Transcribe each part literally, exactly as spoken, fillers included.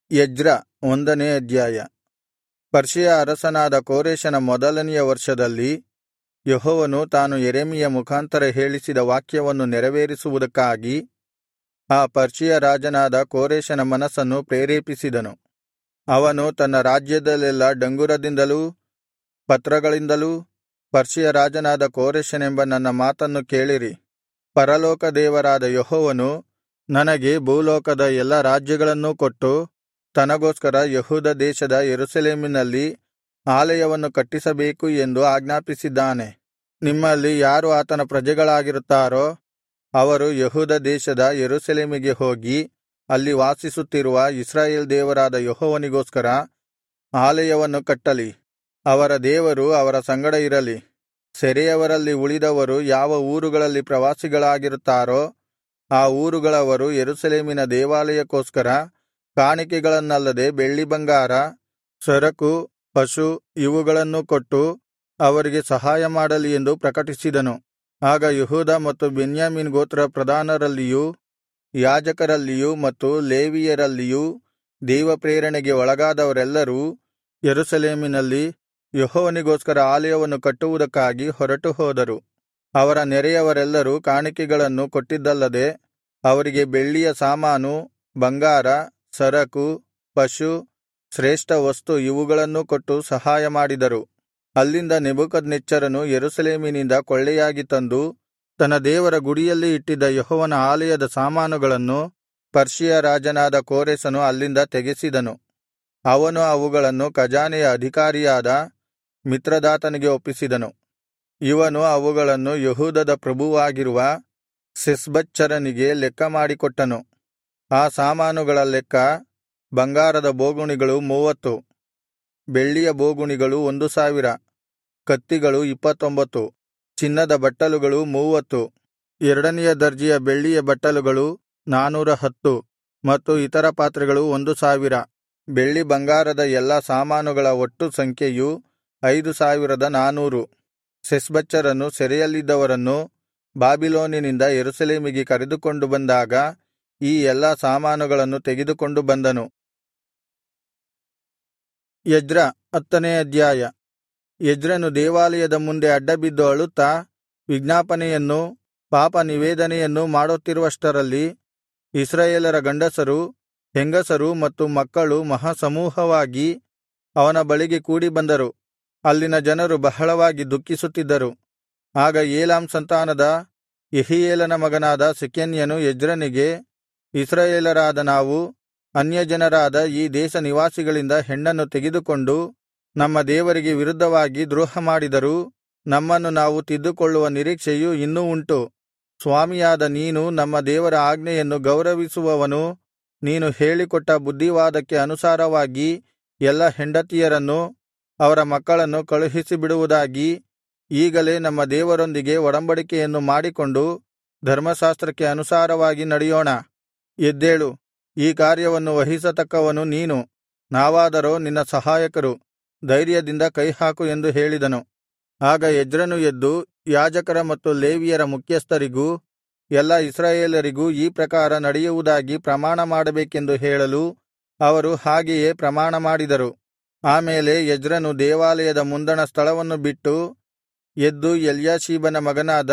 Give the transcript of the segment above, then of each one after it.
Ezra ಒಂದನೇ ಅಧ್ಯಾಯ. Persia ಅರಸನಾದ ಕೋರೆಷನ ಮೊದಲನೆಯ ವರ್ಷದಲ್ಲಿ ಯೆಹೋವನು ತಾನು ಯೆರೆಮೀಯ ಮುಖಾಂತರ ಹೇಳಿಸಿದ ವಾಕ್ಯವನ್ನು ನೆರವೇರಿಸುವುದಕ್ಕಾಗಿ ಆ ಪರ್ಷಿಯ ರಾಜನಾದ ಕೋರೆಷನ ಮನಸ್ಸನ್ನು ಪ್ರೇರೇಪಿಸಿದನು. ಅವನು ತನ್ನ ರಾಜ್ಯದಲ್ಲೆಲ್ಲಾ ಡಂಗುರದಿಂದಲೂ ಪತ್ರಗಳಿಂದಲೂ, ಪರ್ಷಿಯ ರಾಜನಾದ ಕೋರೆಷನೆಂಬ ನನ್ನ ಮಾತನ್ನು ಕೇಳಿರಿ. ಪರಲೋಕ ದೇವರಾದ ಯೆಹೋವನು ನನಗೆ ಭೂಲೋಕದ ಎಲ್ಲಾ ರಾಜ್ಯಗಳನ್ನೂ ಕೊಟ್ಟು ತನಗೋಸ್ಕರ ಯೆಹೂದ ದೇಶದ ಯೆರೂಸಲೇಮಿನಲ್ಲಿ ಆಲಯವನ್ನು ಕಟ್ಟಿಸಬೇಕು ಎಂದು ಆಜ್ಞಾಪಿಸಿದ್ದಾನೆ. ನಿಮ್ಮಲ್ಲಿ ಯಾರು ಆತನ ಪ್ರಜೆಗಳಾಗಿರುತ್ತಾರೋ ಅವರು ಯೆಹೂದ ದೇಶದ ಯೆರೂಸಲೇಮಿಗೆ ಹೋಗಿ ಅಲ್ಲಿ ವಾಸಿಸುತ್ತಿರುವ ಇಸ್ರಾಯೇಲ್ ದೇವರಾದ ಯೆಹೋವನಿಗೋಸ್ಕರ ಆಲಯವನ್ನು ಕಟ್ಟಲಿ. ಅವರ ದೇವರು ಅವರ ಸಂಗಡ ಇರಲಿ. ಸೆರೆಯವರಲ್ಲಿ ಉಳಿದವರು ಯಾವ ಊರುಗಳಲ್ಲಿ ಪ್ರವಾಸಿಗಳಾಗಿರುತ್ತಾರೋ ಆ ಊರುಗಳವರು ಯೆರೂಸಲೇಮಿನ ದೇವಾಲಯಕ್ಕೋಸ್ಕರ ಕಾಣಿಕೆಗಳನ್ನಲ್ಲದೆ ಬೆಳ್ಳಿ ಬಂಗಾರ, ಸರಕು, ಪಶು ಇವುಗಳನ್ನೂ ಕೊಟ್ಟು ಅವರಿಗೆ ಸಹಾಯ ಮಾಡಲಿ ಎಂದು ಪ್ರಕಟಿಸಿದನು. ಆಗ ಯೆಹೂದ ಮತ್ತು ಬೆನ್ಯಾಮೀನ್ ಗೋತ್ರ ಪ್ರಧಾನರಲ್ಲಿಯೂ ಯಾಜಕರಲ್ಲಿಯೂ ಮತ್ತು ಲೇವಿಯರಲ್ಲಿಯೂ ದೇವಪ್ರೇರಣೆಗೆ ಒಳಗಾದವರೆಲ್ಲರೂ ಯೆರೂಸಲೇಮಿನಲ್ಲಿ ಯೆಹೋವನಿಗೋಸ್ಕರ ಆಲಯವನ್ನು ಕಟ್ಟುವುದಕ್ಕಾಗಿ ಹೊರಟು ಹೋದರು. ಅವರ ನೆರೆಯವರೆಲ್ಲರೂ ಕಾಣಿಕೆಗಳನ್ನು ಕೊಟ್ಟಿದ್ದಲ್ಲದೆ ಅವರಿಗೆ ಬೆಳ್ಳಿಯ ಸಾಮಾನು, ಬಂಗಾರ, ಸರಕು, ಪಶು, ಶ್ರೇಷ್ಠ ವಸ್ತು ಇವುಗಳನ್ನೂ ಕೊಟ್ಟು ಸಹಾಯ ಮಾಡಿದರು. ಅಲ್ಲಿಂದ ನೆಬೂಕದ್ನೆಚ್ಚರನು ಯೆರೂಸಲೇಮಿನಿಂದ ಕೊಳ್ಳೆಯಾಗಿ ತಂದು ತನ್ನ ದೇವರ ಗುಡಿಯಲ್ಲಿ ಇಟ್ಟಿದ್ದ ಯೆಹೋವನ ಆಲಯದ ಸಾಮಾನುಗಳನ್ನು ಪರ್ಷಿಯ ರಾಜನಾದ ಕೋರೆಷನು ಅಲ್ಲಿಂದ ತೆಗೆಸಿದನು. ಅವನು ಅವುಗಳನ್ನು ಖಜಾನೆಯ ಅಧಿಕಾರಿಯಾದ ಮಿತ್ರದಾತನಿಗೆ ಒಪ್ಪಿಸಿದನು. ಇವನು ಅವುಗಳನ್ನು ಯೆಹೂದದ ಪ್ರಭುವಾಗಿರುವ ಶೆಷ್ಬಚ್ಚರನಿಗೆ ಲೆಕ್ಕ ಮಾಡಿಕೊಟ್ಟನು. ಆ ಸಾಮಾನುಗಳ ಲೆಕ್ಕ: ಬಂಗಾರದ ಬೋಗುಣಿಗಳು ಮೂವತ್ತು, ಬೆಳ್ಳಿಯ ಬೋಗುಣಿಗಳು ಒಂದು ಸಾವಿರ, ಕತ್ತಿಗಳು ಇಪ್ಪತ್ತೊಂಬತ್ತು, ಚಿನ್ನದ ಬಟ್ಟಲುಗಳು ಮೂವತ್ತು, ಎರಡನೆಯ ದರ್ಜೆಯ ಬೆಳ್ಳಿಯ ಬಟ್ಟಲುಗಳು ನಾನೂರ ಹತ್ತು ಮತ್ತು ಇತರ ಪಾತ್ರೆಗಳು ಒಂದು ಸಾವಿರ. ಬೆಳ್ಳಿ ಬಂಗಾರದ ಎಲ್ಲಾ ಸಾಮಾನುಗಳ ಒಟ್ಟು ಸಂಖ್ಯೆಯು ಐದು ಸಾವಿರದ ನಾನೂರು. ಶೆಷ್ಬಚ್ಚರನು ಸೆರೆಯಲ್ಲಿದ್ದವರನ್ನು ಬಾಬಿಲೋನಿನಿಂದ ಯೆರೂಸಲೇಮಿಗೆ ಕರೆದುಕೊಂಡು ಬಂದಾಗ ಈ ಎಲ್ಲಾ ಸಾಮಾನುಗಳನ್ನು ತೆಗೆದುಕೊಂಡು ಬಂದನು. ಎಜ್ರ ಹತ್ತನೇ ಅಧ್ಯಾಯ. ಎಜ್ರನು ದೇವಾಲಯದ ಮುಂದೆ ಅಡ್ಡಬಿದ್ದು ಅಳುತ್ತಾ ವಿಜ್ಞಾಪನೆಯನ್ನೂ ಪಾಪ ನಿವೇದನೆಯನ್ನೂ ಮಾಡುತ್ತಿರುವಷ್ಟರಲ್ಲಿ ಇಸ್ರಾಯೇಲರ ಗಂಡಸರು, ಹೆಂಗಸರು ಮತ್ತು ಮಕ್ಕಳು ಮಹಾಸಮೂಹವಾಗಿ ಅವನ ಬಳಿಗೆ ಕೂಡಿ ಬಂದರು. ಅಲ್ಲಿನ ಜನರು ಬಹಳವಾಗಿ ದುಃಖಿಸುತ್ತಿದ್ದರು. ಆಗ ಏಲಾಮ್ ಸಂತಾನದ ಯೆಹೀಯೇಲನ ಮಗನಾದ ಶೆಕನ್ಯನು ಎಜ್ರನಿಗೆ, ಇಸ್ರಾಯೇಲರಾದ ನಾವು ಅನ್ಯಜನರಾದ ಈ ದೇಶ ನಿವಾಸಿಗಳಿಂದ ಹೆಣ್ಣನ್ನು ತೆಗೆದುಕೊಂಡು ನಮ್ಮ ದೇವರಿಗೆ ವಿರುದ್ಧವಾಗಿ ದ್ರೋಹಮಾಡಿದರೂ ನಮ್ಮನ್ನು ನಾವು ತಿದ್ದುಕೊಳ್ಳುವ ನಿರೀಕ್ಷೆಯು ಇನ್ನೂ ಉಂಟು. ಸ್ವಾಮಿಯಾದ ನೀನು ನಮ್ಮ ದೇವರ ಆಜ್ಞೆಯನ್ನು ಗೌರವಿಸುವವನು. ನೀನು ಹೇಳಿಕೊಟ್ಟ ಬುದ್ಧಿವಾದಕ್ಕೆ ಅನುಸಾರವಾಗಿ ಎಲ್ಲಾ ಹೆಂಡತಿಯರನ್ನು ಅವರ ಮಕ್ಕಳನ್ನು ಕಳುಹಿಸಿಬಿಡುವುದಾಗಿ ಈಗಲೇ ನಮ್ಮ ದೇವರೊಂದಿಗೆ ಒಡಂಬಡಿಕೆಯನ್ನು ಮಾಡಿಕೊಂಡು ಧರ್ಮಶಾಸ್ತ್ರಕ್ಕೆ ಅನುಸಾರವಾಗಿ ನಡೆಯೋಣ. ಎದ್ದೇಳು, ಈ ಕಾರ್ಯವನ್ನು ವಹಿಸತಕ್ಕವನು ನೀನು, ನಾವಾದರೋ ನಿನ್ನ ಸಹಾಯಕರು. ಧೈರ್ಯದಿಂದ ಕೈಹಾಕು ಎಂದು ಹೇಳಿದನು. ಆಗ ಎಜ್ರನು ಎದ್ದು ಯಾಜಕರ ಮತ್ತು ಲೇವಿಯರ ಮುಖ್ಯಸ್ಥರಿಗೂ ಎಲ್ಲಾ ಇಸ್ರಾಯೇಲರಿಗೂ ಈ ಪ್ರಕಾರ ನಡೆಯುವುದಾಗಿ ಪ್ರಮಾಣ ಮಾಡಬೇಕೆಂದು ಹೇಳಲು ಅವರು ಹಾಗೆಯೇ ಪ್ರಮಾಣ ಮಾಡಿದರು. ಆಮೇಲೆ ಎಜ್ರನು ದೇವಾಲಯದ ಮುಂದಣ ಸ್ಥಳವನ್ನು ಬಿಟ್ಟು ಎದ್ದು ಎಲ್ಯಾಷೀಬನ ಮಗನಾದ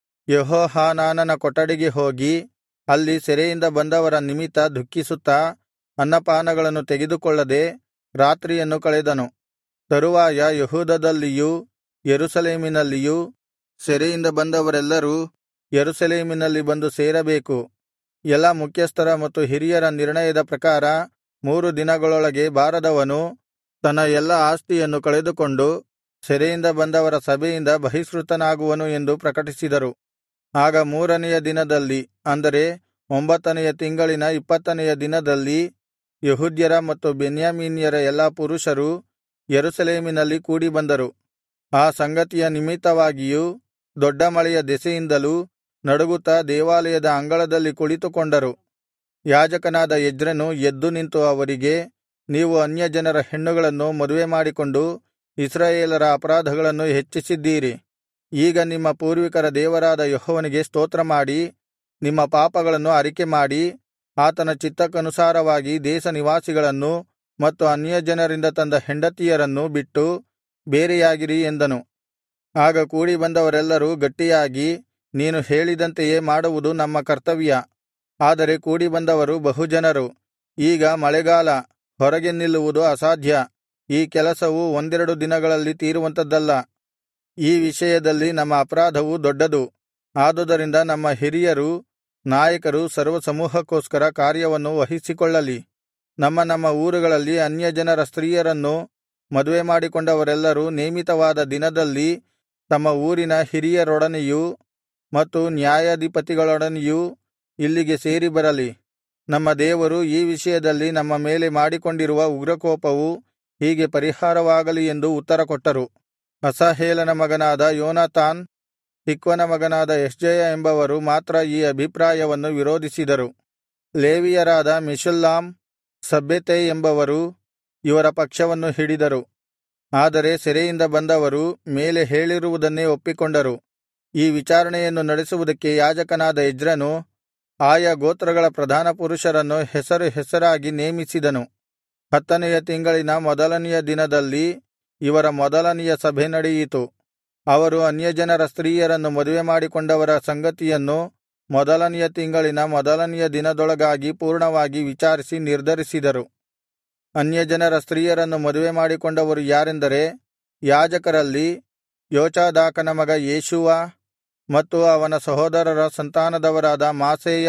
ಯೆಹೋಹಾನಾನನ ಕೊಠಡಿಗೆ ಹೋಗಿ ಅಲ್ಲಿ ಸೆರೆಯಿಂದ ಬಂದವರ ನಿಮಿತ್ತ ದುಃಖಿಸುತ್ತಾ ಅನ್ನಪಾನಗಳನ್ನು ತೆಗೆದುಕೊಳ್ಳದೆ ರಾತ್ರಿಯನ್ನು ಕಳೆದನು. ತರುವಾಯ ಯೆಹೂದದಲ್ಲಿಯೂ ಯೆರೂಸಲೇಮಿನಲ್ಲಿಯೂ ಸೆರೆಯಿಂದ ಬಂದವರೆಲ್ಲರೂ ಯೆರೂಸಲೇಮಿನಲ್ಲಿ ಬಂದು ಸೇರಬೇಕು. ಎಲ್ಲಾ ಮುಖ್ಯಸ್ಥರ ಮತ್ತು ಹಿರಿಯರ ನಿರ್ಣಯದ ಪ್ರಕಾರ ಮೂರು ದಿನಗಳೊಳಗೆ ಬಾರದವನು ತನ್ನ ಎಲ್ಲಾ ಆಸ್ತಿಯನ್ನು ಕಳೆದುಕೊಂಡು ಸೆರೆಯಿಂದ ಬಂದವರ ಸಭೆಯಿಂದ ಬಹಿಷ್ಕೃತನಾಗುವನು ಎಂದು ಪ್ರಕಟಿಸಿದರು. ಆಗ ಮೂರನೆಯ ದಿನದಲ್ಲಿ, ಅಂದರೆ ಒಂಬತ್ತನೆಯ ತಿಂಗಳಿನ ಇಪ್ಪತ್ತನೆಯ ದಿನದಲ್ಲಿ ಯೆಹೂದ್ಯರ ಮತ್ತು ಬೆನ್ಯಾಮೀನ್ಯರ ಎಲ್ಲಾ ಪುರುಷರು ಯೆರೂಸಲೇಮಿನಲ್ಲಿ ಕೂಡಿಬಂದರು. ಆ ಸಂಗತಿಯ ನಿಮಿತ್ತವಾಗಿಯೂ ದೊಡ್ಡ ಮಳೆಯ ದೆಸೆಯಿಂದಲೂ ನಡುಗುತ್ತಾ ದೇವಾಲಯದ ಅಂಗಳದಲ್ಲಿ ಕುಳಿತುಕೊಂಡರು. ಯಾಜಕನಾದ ಎಜ್ರನು ಎದ್ದು ನಿಂತು ಅವರಿಗೆ, ನೀವು ಅನ್ಯಜನರ ಹೆಣ್ಣುಗಳನ್ನು ಮದುವೆ ಮಾಡಿಕೊಂಡು ಇಸ್ರಾಯೇಲರ ಅಪರಾಧಗಳನ್ನು ಹೆಚ್ಚಿಸಿದ್ದೀರಿ. ಈಗ ನಿಮ್ಮ ಪೂರ್ವಿಕರ ದೇವರಾದ ಯೆಹೋವನಿಗೆ ಸ್ತೋತ್ರಮಾಡಿ ನಿಮ್ಮ ಪಾಪಗಳನ್ನು ಅರಿಕೆಮಾಡಿ ಆತನ ಚಿತ್ತಕ್ಕನುಸಾರವಾಗಿ ದೇಶ ನಿವಾಸಿಗಳನ್ನೂ ಮತ್ತು ಅನ್ಯಜನರಿಂದ ತಂದ ಹೆಂಡತಿಯರನ್ನೂ ಬಿಟ್ಟು ಬೇರೆಯಾಗಿರಿ ಎಂದನು. ಆಗ ಕೂಡಿಬಂದವರೆಲ್ಲರೂ ಗಟ್ಟಿಯಾಗಿ, ನೀನು ಹೇಳಿದಂತೆಯೇ ಮಾಡುವುದು ನಮ್ಮ ಕರ್ತವ್ಯ. ಆದರೆ ಕೂಡಿಬಂದವರು ಬಹುಜನರು. ಈಗ ಮಳೆಗಾಲ, ಹೊರಗೆ ನಿಲ್ಲುವುದು ಅಸಾಧ್ಯ. ಈ ಕೆಲಸವು ಒಂದೆರಡು ದಿನಗಳಲ್ಲಿ ತೀರುವಂಥದ್ದಲ್ಲ. ಈ ವಿಷಯದಲ್ಲಿ ನಮ್ಮ ಅಪರಾಧವು ದೊಡ್ಡದು. ಆದುದರಿಂದ ನಮ್ಮ ಹಿರಿಯರೂ ನಾಯಕರು ಸರ್ವಸಮೂಹಕ್ಕೋಸ್ಕರ ಕಾರ್ಯವನ್ನು ವಹಿಸಿಕೊಳ್ಳಲಿ. ನಮ್ಮ ನಮ್ಮ ಊರುಗಳಲ್ಲಿ ಅನ್ಯಜನರ ಸ್ತ್ರೀಯರನ್ನು ಮದುವೆ ಮಾಡಿಕೊಂಡವರೆಲ್ಲರೂ ನೇಮಿತವಾದ ದಿನದಲ್ಲಿ ತಮ್ಮ ಊರಿನ ಹಿರಿಯರೊಡನೆಯೂ ಮತ್ತು ನ್ಯಾಯಾಧಿಪತಿಗಳೊಡನೆಯೂ ಇಲ್ಲಿಗೆ ಸೇರಿ ಬರಲಿ. ನಮ್ಮ ದೇವರು ಈ ವಿಷಯದಲ್ಲಿ ನಮ್ಮ ಮೇಲೆ ಮಾಡಿಕೊಂಡಿರುವ ಉಗ್ರಕೋಪವು ಹೀಗೆ ಪರಿಹಾರವಾಗಲಿ ಎಂದು ಉತ್ತರಕೊಟ್ಟರು. ಅಸಾಹೇಲನ ಮಗನಾದ ಯೋನಾತಾನ್, ತಿಕ್ವನ ಮಗನಾದ ಯಹ್ಜೆಯ ಎಂಬವರು ಮಾತ್ರ ಈ ಅಭಿಪ್ರಾಯವನ್ನು ವಿರೋಧಿಸಿದರು. ಲೇವಿಯರಾದ ಮೆಷುಲ್ಲಾಮ್, ಶಬ್ಬೆತೈ ಎಂಬವರು ಇವರ ಪಕ್ಷವನ್ನು ಹಿಡಿದರು. ಆದರೆ ಸೆರೆಯಿಂದ ಬಂದವರು ಮೇಲೆ ಹೇಳಿರುವುದನ್ನೇ ಒಪ್ಪಿಕೊಂಡರು. ಈ ವಿಚಾರಣೆಯನ್ನು ನಡೆಸುವುದಕ್ಕೆ ಯಾಜಕನಾದ ಎಜ್ರನು ಆಯಾ ಗೋತ್ರಗಳ ಪ್ರಧಾನ ಪುರುಷರನ್ನು ಹೆಸರು ಹೆಸರಾಗಿ ನೇಮಿಸಿದನು. ಹತ್ತನೆಯ ತಿಂಗಳಿನ ಮೊದಲನೆಯ ದಿನದಲ್ಲಿ ಇವರ ಮೊದಲನೆಯ ಸಭೆ ನಡೆಯಿತು. ಅವರು ಅನ್ಯಜನರ ಸ್ತ್ರೀಯರನ್ನು ಮದುವೆ ಮಾಡಿಕೊಂಡವರ ಸಂಗತಿಯನ್ನು ಮೊದಲನೆಯ ತಿಂಗಳಿನ ಮೊದಲನೆಯ ದಿನದೊಳಗಾಗಿ ಪೂರ್ಣವಾಗಿ ವಿಚಾರಿಸಿ ನಿರ್ಧರಿಸಿದರು. ಅನ್ಯಜನರ ಸ್ತ್ರೀಯರನ್ನು ಮದುವೆ ಮಾಡಿಕೊಂಡವರು ಯಾರೆಂದರೆ, ಯಾಜಕರಲ್ಲಿ ಯೋಚಾದಾಕನ ಮಗ ಯೇಷೂವ ಮತ್ತು ಅವನ ಸಹೋದರರ ಸಂತಾನದವರಾದ ಮಾಸೇಯ,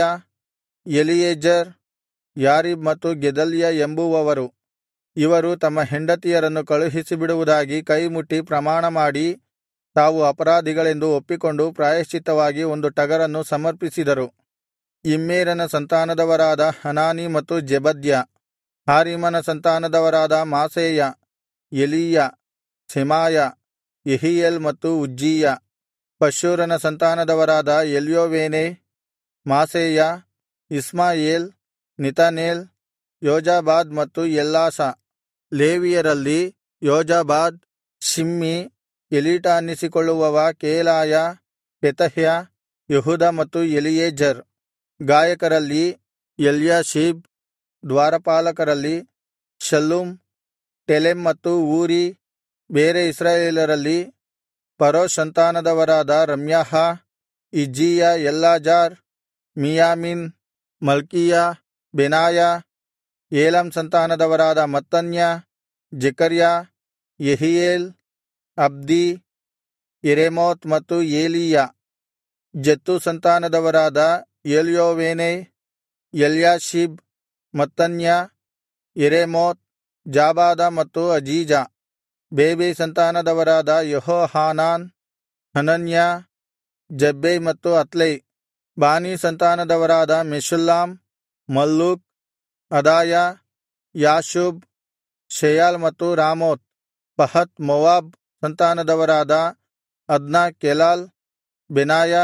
ಎಲೀಯೆಜೆರ್, ಯಾರೀಬ್ ಮತ್ತು ಗೆದಲ್ಯ ಎಂಬುವವರು. ಇವರು ತಮ್ಮ ಹೆಂಡತಿಯರನ್ನು ಕಳುಹಿಸಿಬಿಡುವುದಾಗಿ ಕೈಮುಟ್ಟಿ ಪ್ರಮಾಣಮಾಡಿ ತಾವು ಅಪರಾಧಿಗಳೆಂದು ಒಪ್ಪಿಕೊಂಡು ಪ್ರಾಯಶ್ಚಿತ್ತವಾಗಿ ಒಂದು ಟಗರನ್ನು ಸಮರ್ಪಿಸಿದರು. ಇಮ್ಮೇರನ ಸಂತಾನದವರಾದ ಹನಾನಿ ಮತ್ತು ಜೆಬದ್ಯ, ಹಾರಿಮನ ಸಂತಾನದವರಾದ ಮಾಸೇಯ, ಎಲೀಯ, ಸೆಮಾಯ, ಯೆಹೀಯೇಲ್ ಮತ್ತು ಉಜ್ಜೀಯ. ಪಶ್ಹೂರನ ಸಂತಾನದವರಾದ ಎಲ್ಯೋವೇನೈ, ಮಾಸೇಯ, ಇಷ್ಮಾಯೇಲ್, ನೆತನೇಲ್, ಯೋಜಾಬಾದ್ ಮತ್ತು ಎಲ್ಲಾಸ. ಲೇವಿಯರಲ್ಲಿ ಯೋಜಾಬಾದ್, ಶಿಮ್ಮಿ, ಎಲೀಟ ಅನ್ನಿಸಿಕೊಳ್ಳುವವ ಕೇಲಾಯ, ಪೆತಹ್ಯ, ಯೆಹೂದ ಮತ್ತು ಎಲೀಯೆಜೆರ್. ಗಾಯಕರಲ್ಲಿ ಎಲ್ಯಾಷೀಬ್. ದ್ವಾರಪಾಲಕರಲ್ಲಿ ಶಲ್ಲೂಮ್, ಟೆಲೆಮ್ ಮತ್ತು ಊರಿ. ಬೇರೆ ಇಸ್ರಾಯೇಲರಲ್ಲಿ ಪರೋಷ್ ಸಂತಾನದವರಾದ ರಮ್ಯಾಹ, ಇಜ್ಜೀಯ, ಎಲ್ಲಾಜಾರ್, ಮಿಯಾಮಿನ್, ಮಲ್ಕೀಯ, ಬೆನಾಯ. ಏಲಾಮ್ ಸಂತಾನದವರಾದ ಮತ್ತನ್ಯ, ಜೆಕರ್ಯ, ಯೆಹೀಯೇಲ್, ಅಬ್ದೀ, ಯೆರೇಮೋತ್ ಮತ್ತು ಏಲೀಯ. ಜತ್ತೂ ಸಂತಾನದವರಾದ ಎಲ್ಯೋವೇನೈ, ಎಲ್ಯಾಷೀಬ್, ಮತ್ತನ್ಯ, ಯೆರೇಮೋತ್, ಜಾಬಾದ ಮತ್ತು ಅಜೀಜ. ಬೇಬೈ ಸಂತಾನದವರಾದ ಯೆಹೋಹಾನಾನ್, ಹನನ್ಯ, ಜಬ್ಬೈ ಮತ್ತು ಅತ್ಲೈ. ಬಾನೀ ಸಂತಾನದವರಾದ ಮೆಷುಲ್ಲಾಮ್, ಮಲ್ಲೂಕ್, ಅದಾಯ, ಯಾಷೂಬ್, ಶೆಯಾಲ್ ಮತ್ತು ರಾಮೋತ್. ಪಹತ್ ಮೋವಾಬ್ ಸಂತಾನದವರಾದ ಅದ್ನ, ಕೆಲಾಲ್, ಬೆನಾಯ,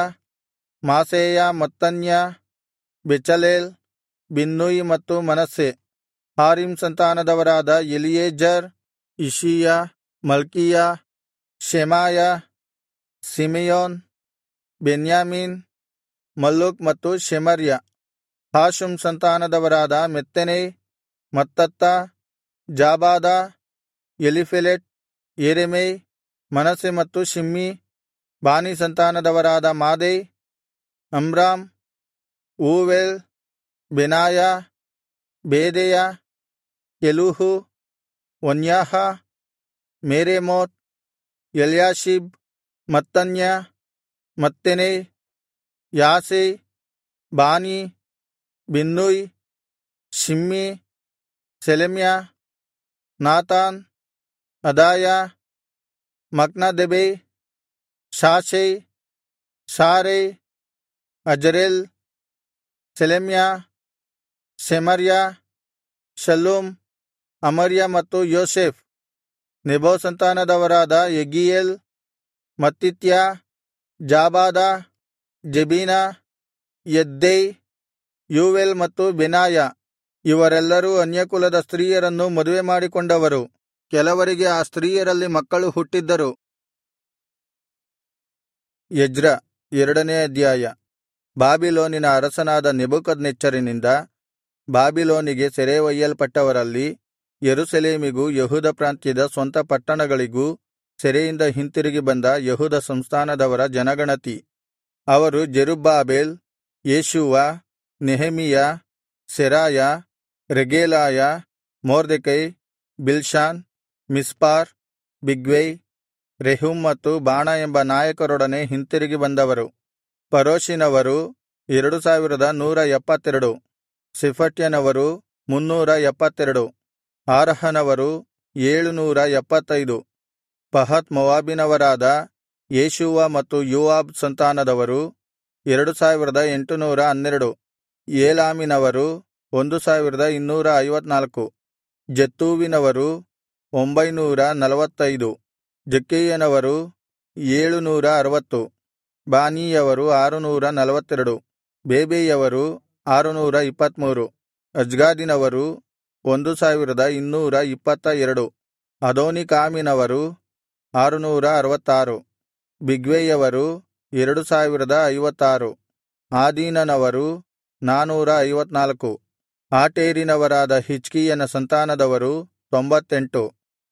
ಮಾಸೇಯ, ಮತ್ತನ್ಯ, ಬೆಚಲೇಲ್, ಬಿನ್ನೂಯ್ ಮತ್ತು ಮನಸ್ಸೆ. ಹಾರಿಮ್ ಸಂತಾನದವರಾದ ಎಲೀಯೆಜೆರ್, ಇಷೀಯ, ಮಲ್ಕೀಯ, ಶೆಮಾಯ, ಸಿಮೆಯೋನ್, ಬೆನ್ಯಾಮೀನ್, ಮಲ್ಲೂಕ್ ಮತ್ತು ಶೆಮರ್ಯ. ಹಾಷುಮ್ ಸಂತಾನದವರಾದ ಮೆತ್ತನೈ, ಮತ್ತತ್ತ, ಜಾಬಾದ, ಎಲಿಫೆಲೆಟ್, ಯೆರೆಮೈ, ಮನಸ್ಸೆ ಮತ್ತು ಶಿಮ್ಮಿ. ಬಾನಿ ಸಂತಾನದವರಾದ ಮಾದೈ, ಅಮ್ರಾಮ್, ಊವೇಲ್, ಬೆನಾಯ, ಬೇದೆಯ, ಕೆಲೂಹು, ವನ್ಯಾಹ, ಮೆರೇಮೋತ್, ಎಲ್ಯಾಷೀಬ್, ಮತ್ತನ್ಯ, ಮತ್ತೆನೈ, ಯಾಸೈ, ಬಾನಿ, ಬಿನ್ನೂಯ್, ಶಿಮ್ಮಿ, ಸೆಲೆಮ್ಯ, ನಾತಾನ್, ಅದಾಯ, ಮಕ್ನದೆಬೈ, ಶಾಷೈ, ಶಾರೈ, ಅಜರೇಲ್, ಸೆಲೆಮ್ಯ, ಶೆಮರ್ಯ, ಶಲ್ಲೂಮ್, ಅಮರ್ಯ ಮತ್ತು ಯೋಸೇಫ್. ನೆಬೋ ಸಂತಾನದವರಾದ ಯೆಗೀಯೇಲ್, ಮತ್ತಿತ್ಯ, ಜಾಬಾದ, ಜೆಬೀನ, ಯದ್ದೈ, ಯೂವೇಲ್ ಮತ್ತು ಬೆನಾಯ. ಇವರೆಲ್ಲರೂ ಅನ್ಯಕುಲದ ಸ್ತ್ರೀಯರನ್ನು ಮದುವೆ ಮಾಡಿಕೊಂಡವರು. ಕೆಲವರಿಗೆ ಆ ಸ್ತ್ರೀಯರಲ್ಲಿ ಮಕ್ಕಳು ಹುಟ್ಟಿದ್ದರು. ಎಜ್ರ ಎರಡನೇ ಅಧ್ಯಾಯ. ಬಾಬಿಲೋನಿನ ಅರಸನಾದ ನೆಬೂಕದ್ನೆಚ್ಚರನಿಂದ ಬಾಬಿಲೋನಿಗೆ ಸೆರೆ ಒಯ್ಯಲ್ಪಟ್ಟವರಲ್ಲಿ ಯೆರೂಸಲೇಮಿಗೂ ಯೆಹೂದ ಪ್ರಾಂತ್ಯದ ಸ್ವಂತ ಪಟ್ಟಣಗಳಿಗೂ ಸೆರೆಯಿಂದ ಹಿಂತಿರುಗಿ ಬಂದ ಯೆಹೂದ ಸಂಸ್ಥಾನದವರ ಜನಗಣತಿ. ಅವರು ಜೆರುಬ್ಬಾಬೆಲ್, ಯೇಷೂವ, ನೆಹೆಮೀಯ, ಸೆರಾಯ, ರೆಗೇಲಾಯ, ಮೊರ್ದೆಕೈ, ಬಿಲ್ಷಾನ್, ಮಿಸ್ಪಾರ್, ಬಿಗ್ವೈ, ರೆಹೂಮ್ ಮತ್ತು ಬಾಣ ಎಂಬ ನಾಯಕರೊಡನೆ ಹಿಂತಿರುಗಿ ಬಂದವರು. ಪರೋಷಿನವರು ಎರಡು ಸಾವಿರದ ನೂರ ಎಪ್ಪತ್ತೆರಡು, ಸೆಫಟ್ಯನವರು ಮುನ್ನೂರ ಎಪ್ಪತ್ತೆರಡು, ಆರಹನವರು ಏಳುನೂರ ಎಪ್ಪತ್ತೈದು. ಪಹತ್ ಮೋವಾಬಿನವರಾದ ಯೇಷೂವ ಮತ್ತು ಯೋವಾಬ್ ಸಂತಾನದವರು ಎರಡು ಸಾವಿರದ ಎಂಟುನೂರ ಹನ್ನೆರಡು. ಏಲಾಮಿನವರು ಒಂದು ಸಾವಿರದ ಇನ್ನೂರ ಐವತ್ನಾಲ್ಕು. ಜತ್ತೂವಿನವರು ಒಂಬೈನೂರ ನಲವತ್ತೈದು. ಜಕ್ಕೈಯನವರು ಏಳುನೂರ ಅರವತ್ತು. ಬಾನೀಯವರು ಆರುನೂರ ನಲವತ್ತೆರಡು. ಬೇಬೈಯವರು ಆರುನೂರ ಇಪ್ಪತ್ಮೂರು. ಅಜ್ಗಾದಿನವರು ಒಂದು ಸಾವಿರದ ಇನ್ನೂರ ಇಪ್ಪತ್ತ ಎರಡು. ಅದೋನಿಕಾಮಿನವರು ಆರುನೂರ ಅರವತ್ತಾರು. ಬಿಗ್ವೈಯವರು ಎರಡು ಸಾವಿರದ ಐವತ್ತಾರು. ಆದೀನನವರು ನಾನೂರ ಐವತ್ನಾಲ್ಕು. ಆಟೇರಿನವರಾದ ಹಿಜ್ಕೀಯನ ಸಂತಾನದವರು ತೊಂಬತ್ತೆಂಟು.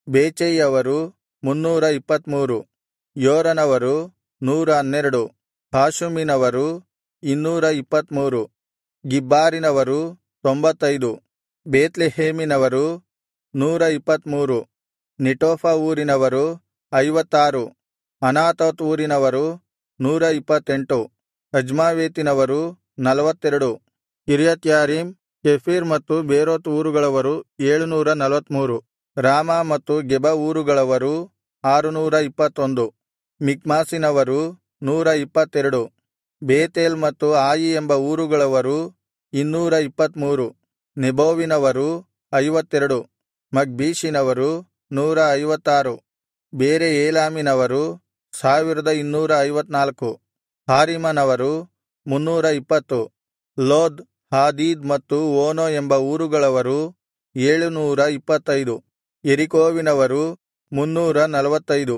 ಬೇಚೈಯವರು ಮುನ್ನೂರ ಇಪ್ಪತ್ಮೂರು. ಯೋರನವರು ನೂರ ಹನ್ನೆರಡು. ಹಾಷುಮಿನವರು ಇನ್ನೂರ ಇಪ್ಪತ್ಮೂರು. ಗಿಬ್ಬಾರಿನವರು ತೊಂಬತ್ತೈದು. ಬೇತ್ಲೆಹೇಮಿನವರು ನೂರ ಇಪ್ಪತ್ಮೂರು. ನೆಟೋಫ ಊರಿನವರು ಐವತ್ತಾರು. ಅನಾತೋತ್ ಊರಿನವರು ನೂರ ಇಪ್ಪತ್ತೆಂಟು. ಅಜ್ಮಾವೇತಿನವರು ನಲವತ್ತೆರಡು. ಕಿರ್ಯತ್ಯಾರೀಮ್, ಕೆಫೀರ್ ಮತ್ತು ಬೇರೋತ್ ಊರುಗಳವರು ಏಳುನೂರ ನಲವತ್ಮೂರು. ರಾಮ ಮತ್ತು ಗೆಬ ಊರುಗಳವರು ಆರುನೂರ ಇಪ್ಪತ್ತೊಂದು. ಮಿಕ್ಮಾಸಿನವರು ನೂರ ಇಪ್ಪತ್ತೆರಡು. ಬೇತೇಲ್ ಮತ್ತು ಆಯಿ ಎಂಬ ಊರುಗಳವರು ಇನ್ನೂರ ಇಪ್ಪತ್ಮೂರು. ನೆಬೋವಿನವರು ಐವತ್ತೆರಡು. ಮಗ್ಬೀಷಿನವರು ನೂರ ಐವತ್ತಾರು. ಬೇರೆ ಏಲಾಮಿನವರು ಸಾವಿರದ ಇನ್ನೂರ ಐವತ್ನಾಲ್ಕು. ಹಾರಿಮನವರು ಮುನ್ನೂರ ಇಪ್ಪತ್ತು. ಲೋದ್, ಹಾದೀದ್ ಮತ್ತು ಓನೋ ಎಂಬ ಊರುಗಳವರು ಏಳುನೂರ ಇಪ್ಪತ್ತೈದು. ಯೆರಿಕೋವಿನವರು ಮುನ್ನೂರ ನಲವತ್ತೈದು.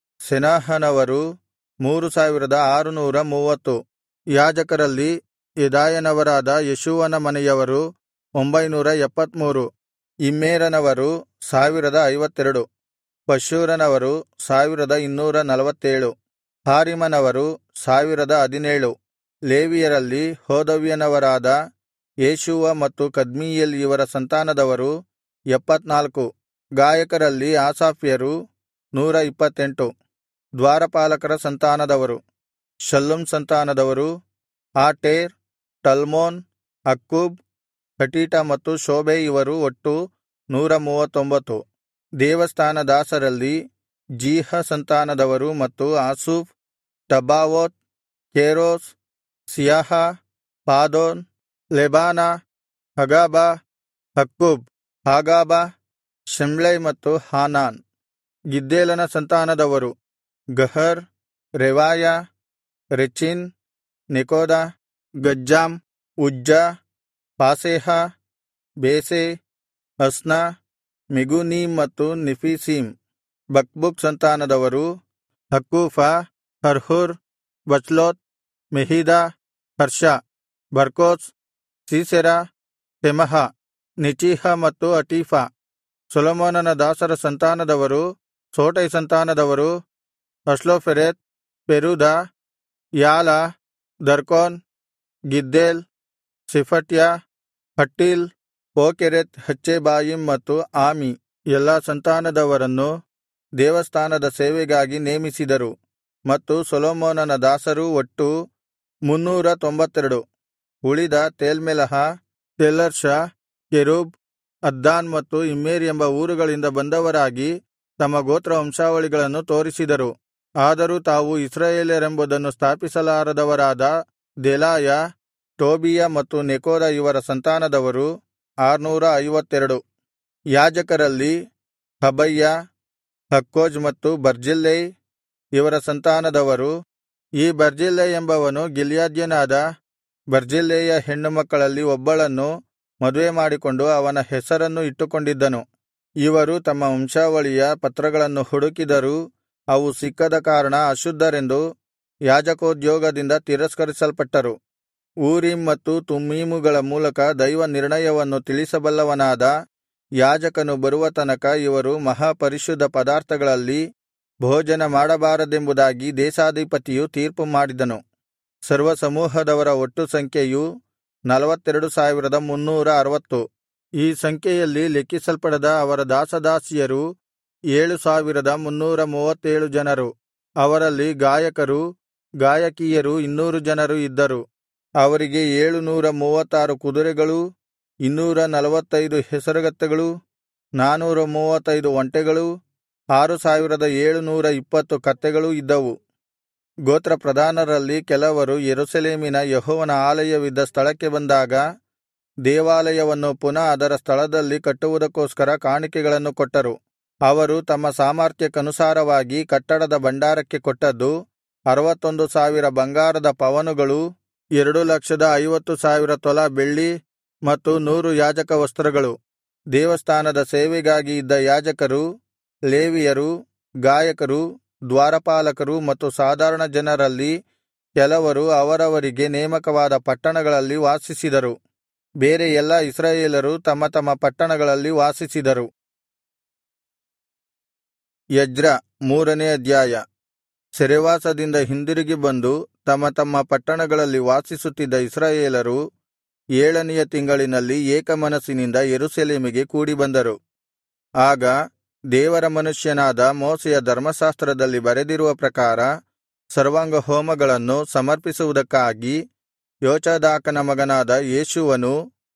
ಸೆನಾಹನವರು ಮೂರು ಸಾವಿರದ ಆರುನೂರ ಮೂವತ್ತು. ಯಾಜಕರಲ್ಲಿ ಯೆದಾಯನವರಾದ ಯೇಷೂವನ ಮನೆಯವರು ಒಂಬೈನೂರ ಎಪ್ಪತ್ಮೂರು. ಇಮ್ಮೇರನವರು ಸಾವಿರದ ಐವತ್ತೆರಡು. ಪಶ್ಹೂರನವರು ಸಾವಿರದ ಇನ್ನೂರ ನಲವತ್ತೇಳು. ಹಾರಿಮನವರು ಸಾವಿರದ ಹದಿನೇಳು. ಲೇವಿಯರಲ್ಲಿ ಹೋದವ್ಯನವರಾದ ಯೇಷೂವ ಮತ್ತು ಕದ್ಮೀಯೇಲ್ ಇವರ ಸಂತಾನದವರು ಎಪ್ಪತ್ನಾಲ್ಕು. ಗಾಯಕರಲ್ಲಿ ಆಸಾಫ್ಯರು ನೂರ ಇಪ್ಪತ್ತೆಂಟು. ದ್ವಾರಪಾಲಕರ ಸಂತಾನದವರು ಶಲ್ಲೂಮ್ ಸಂತಾನದವರು ಆಟೇರ್, ಟಲ್ಮೋನ್, ಅಕ್ಕೂಬ್, ಹಟೀಟ ಮತ್ತು ಶೋಬೈ ಇವರು ಒಟ್ಟು ನೂರ ಮೂವತ್ತೊಂಬತ್ತು. ದೇವಸ್ಥಾನದಾಸರಲ್ಲಿ ಜೀಹ ಸಂತಾನದವರು ಮತ್ತು ಆಸೂಫ್, ಟಬ್ಬಾವೋತ್, ಕೇರೋಸ್, ಸಿಯಾಹ, ಪಾದೋನ್, ಲೆಬಾನ, ಹಗಾಬ, ಅಕ್ಕೂಬ್, ಹಾಗಾಬ, ಶಮ್ಲೈ ಮತ್ತು ಹಾನಾನ್. ಗಿದ್ದೇಲನ ಸಂತಾನದವರು ಗಹರ್, ರೆವಾಯ, ರೆಚಿನ್, ನೆಕೋದ, ಗಜ್ಜಾಮ್, ಉಜ್ಜ, ಪಾಸೇಹ, ಬೇಸೆ, ಅಸ್ನ, ಮೆಗೂನೀಮ್ ಮತ್ತು ನೆಫೀಸೀಮ್. ಬಕ್ಬುಕ್ ಸಂತಾನದವರು ಹಕ್ಕೂಫ, ಹರ್ಹೂರ್, ಬಚ್ಲೋತ್, ಮೆಹೀದ, ಹರ್ಷ, ಬರ್ಕೋಸ್, ಸೀಸೆರ, ತೆಮಹ, ನೆಚೀಹ ಮತ್ತು ಅಟೀಫ. ಸೊಲೊಮೋನನ ದಾಸರ ಸಂತಾನದವರು ಸೋಟೈ ಸಂತಾನದವರು ಅಶ್ಲೋಫೆರೆತ್, ಪೆರೂದ, ಯಾಲ, ದರ್ಕೋನ್, ಗಿದ್ದೇಲ್, ಶೆಫಟ್ಯ, ಹಟ್ಟೀಲ್, ಪೋಕೆರೆತ್ ಹಚ್ಚೆಬಾಯಿಮ್ ಮತ್ತು ಆಮಿ. ಎಲ್ಲಾ ಸಂತಾನದವರನ್ನು ದೇವಸ್ಥಾನದ ಸೇವೆಗಾಗಿ ನೇಮಿಸಿದರು. ಮತ್ತು ಸೊಲೊಮೋನನ ದಾಸರು ಒಟ್ಟು ಮುನ್ನೂರ ತೊಂಬತ್ತೆರಡು. ಉಳಿದ ತೇಲ್ಮೆಲಹ, ತೆಲ್ಹರ್ಷ, ಕೆರೂಬ್, ಅದ್ದಾನ್ ಮತ್ತು ಇಮ್ಮೇರ್ ಎಂಬ ಊರುಗಳಿಂದ ಬಂದವರಾಗಿ ತಮ್ಮ ಗೋತ್ರವಂಶಾವಳಿಗಳನ್ನು ತೋರಿಸಿದರು. ಆದರೂ ತಾವು ಇಸ್ರಾಯೇಲರೆಂಬುದನ್ನು ಸ್ಥಾಪಿಸಲಾರದವರಾದ ದೆಲಾಯ, ಟೋಬೀಯ ಮತ್ತು ನೆಕೋದ ಇವರ ಸಂತಾನದವರು ಆರುನೂರ ಐವತ್ತೆರಡು. ಯಾಜಕರಲ್ಲಿ ಹಬಯ್ಯ, ಹಕ್ಕೋಜ್ ಮತ್ತು ಬರ್ಜಿಲ್ಲೈ ಇವರ ಸಂತಾನದವರು. ಈ ಬರ್ಜಿಲ್ಲೈ ಎಂಬವನು ಗಿಲ್ಯಾದ್ಯನಾದ ಬರ್ಜಿಲ್ಲೈಯ ಹೆಣ್ಣುಮಕ್ಕಳಲ್ಲಿ ಒಬ್ಬಳನ್ನು ಮದುವೆಮಾಡಿಕೊಂಡು ಅವನ ಹೆಸರನ್ನು ಇಟ್ಟುಕೊಂಡಿದ್ದನು. ಇವರು ತಮ್ಮ ವಂಶಾವಳಿಯ ಪತ್ರಗಳನ್ನು ಹುಡುಕಿದರೂ ಅವು ಸಿಕ್ಕದ ಕಾರಣ ಅಶುದ್ಧರೆಂದು ಯಾಜಕೋದ್ಯೋಗದಿಂದ ತಿರಸ್ಕರಿಸಲ್ಪಟ್ಟರು. ಊರೀಮ್ ಮತ್ತು ತುಮ್ಮೀಮುಗಳ ಮೂಲಕ ದೈವ ನಿರ್ಣಯವನ್ನು ತಿಳಿಸಬಲ್ಲವನಾದ ಯಾಜಕನು ಬರುವ ತನಕ ಇವರು ಮಹಾಪರಿಶುದ್ಧ ಪದಾರ್ಥಗಳಲ್ಲಿ ಭೋಜನ ಮಾಡಬಾರದೆಂಬುದಾಗಿ ದೇಶಾಧಿಪತಿಯು ತೀರ್ಪು ಮಾಡಿದನು. ಸರ್ವಸಮೂಹದವರ ಒಟ್ಟು ಸಂಖ್ಯೆಯು ನಲವತ್ತೆರಡು ಸಾವಿರದ ಮುನ್ನೂರ ಅರವತ್ತು. ಈ ಸಂಖ್ಯೆಯಲ್ಲಿ ಲೆಕ್ಕಿಸಲ್ಪಡದ ಅವರ ದಾಸದಾಸಿಯರು ಏಳು ಸಾವಿರದ ಮುನ್ನೂರ ಮೂವತ್ತೇಳು ಜನರು. ಅವರಲ್ಲಿ ಗಾಯಕರು ಗಾಯಕಿಯರು ಇನ್ನೂರು ಜನರು ಇದ್ದರು. ಅವರಿಗೆ ಏಳುನೂರ ಮೂವತ್ತಾರು ಕುದುರೆಗಳೂ, ಇನ್ನೂರ ನಲವತ್ತೈದು ಹೇಸರಗತ್ತೆಗಳೂ, ನಾನೂರ ಮೂವತ್ತೈದು ಒಂಟೆಗಳೂ, ಆರು ಸಾವಿರದ ಏಳುನೂರ ಇಪ್ಪತ್ತು ಕತ್ತೆಗಳೂ ಇದ್ದವು. ಗೋತ್ರ ಪ್ರಧಾನರಲ್ಲಿ ಕೆಲವರು ಯೆರೂಸಲೇಮಿನ ಯೆಹೋವನ ಆಲಯವಿದ್ದ ಸ್ಥಳಕ್ಕೆ ಬಂದಾಗ ದೇವಾಲಯವನ್ನು ಪುನಃ ಅದರ ಸ್ಥಳದಲ್ಲಿ ಕಟ್ಟುವುದಕ್ಕೋಸ್ಕರ ಕಾಣಿಕೆಗಳನ್ನು ಕೊಟ್ಟರು. ಅವರು ತಮ್ಮ ಸಾಮರ್ಥ್ಯಕ್ಕನುಸಾರವಾಗಿ ಕಟ್ಟಡದ ಭಂಡಾರಕ್ಕೆ ಕೊಟ್ಟದ್ದು ಅರವತ್ತೊಂದು ಸಾವಿರ ಬಂಗಾರದ ಪವನುಗಳು, ಎರಡು ಲಕ್ಷದ ಐವತ್ತು ಸಾವಿರ ತೊಲಾ ಬೆಳ್ಳಿ ಮತ್ತು ನೂರು ಯಾಜಕ ವಸ್ತ್ರಗಳು. ದೇವಸ್ಥಾನದ ಸೇವೆಗಾಗಿ ಇದ್ದ ಯಾಜಕರು, ಲೇವಿಯರು, ಗಾಯಕರು, ದ್ವಾರಪಾಲಕರು ಮತ್ತು ಸಾಧಾರಣ ಜನರಲ್ಲಿ ಕೆಲವರು ಅವರವರಿಗೆ ನೇಮಕವಾದ ಪಟ್ಟಣಗಳಲ್ಲಿ ವಾಸಿಸಿದರು. ಬೇರೆ ಎಲ್ಲಾ ಇಸ್ರಾಯೇಲರು ತಮ್ಮ ತಮ್ಮ ಪಟ್ಟಣಗಳಲ್ಲಿ ವಾಸಿಸಿದರು. ಎಜ್ರ ಮೂರನೇ ಅಧ್ಯಾಯ. ಸೆರೆವಾಸದಿಂದ ಹಿಂದಿರುಗಿ ಬಂದು ತಮ್ಮ ತಮ್ಮ ಪಟ್ಟಣಗಳಲ್ಲಿ ವಾಸಿಸುತ್ತಿದ್ದ ಇಸ್ರಾಯೇಲರು ಏಳನೆಯ ತಿಂಗಳಿನಲ್ಲಿ ಏಕಮನಸ್ಸಿನಿಂದ ಯೆರೂಸಲೇಮಿಗೆ ಕೂಡಿಬಂದರು. ಆಗ ದೇವರ ಮನುಷ್ಯನಾದ ಮೋಶೆಯ ಧರ್ಮಶಾಸ್ತ್ರದಲ್ಲಿ ಬರೆದಿರುವ ಪ್ರಕಾರ ಸರ್ವಾಂಗಹೋಮಗಳನ್ನು ಸಮರ್ಪಿಸುವುದಕ್ಕಾಗಿ ಯೋಚಾದಾಕನ ಮಗನಾದ ಯೇಷೂವನೂ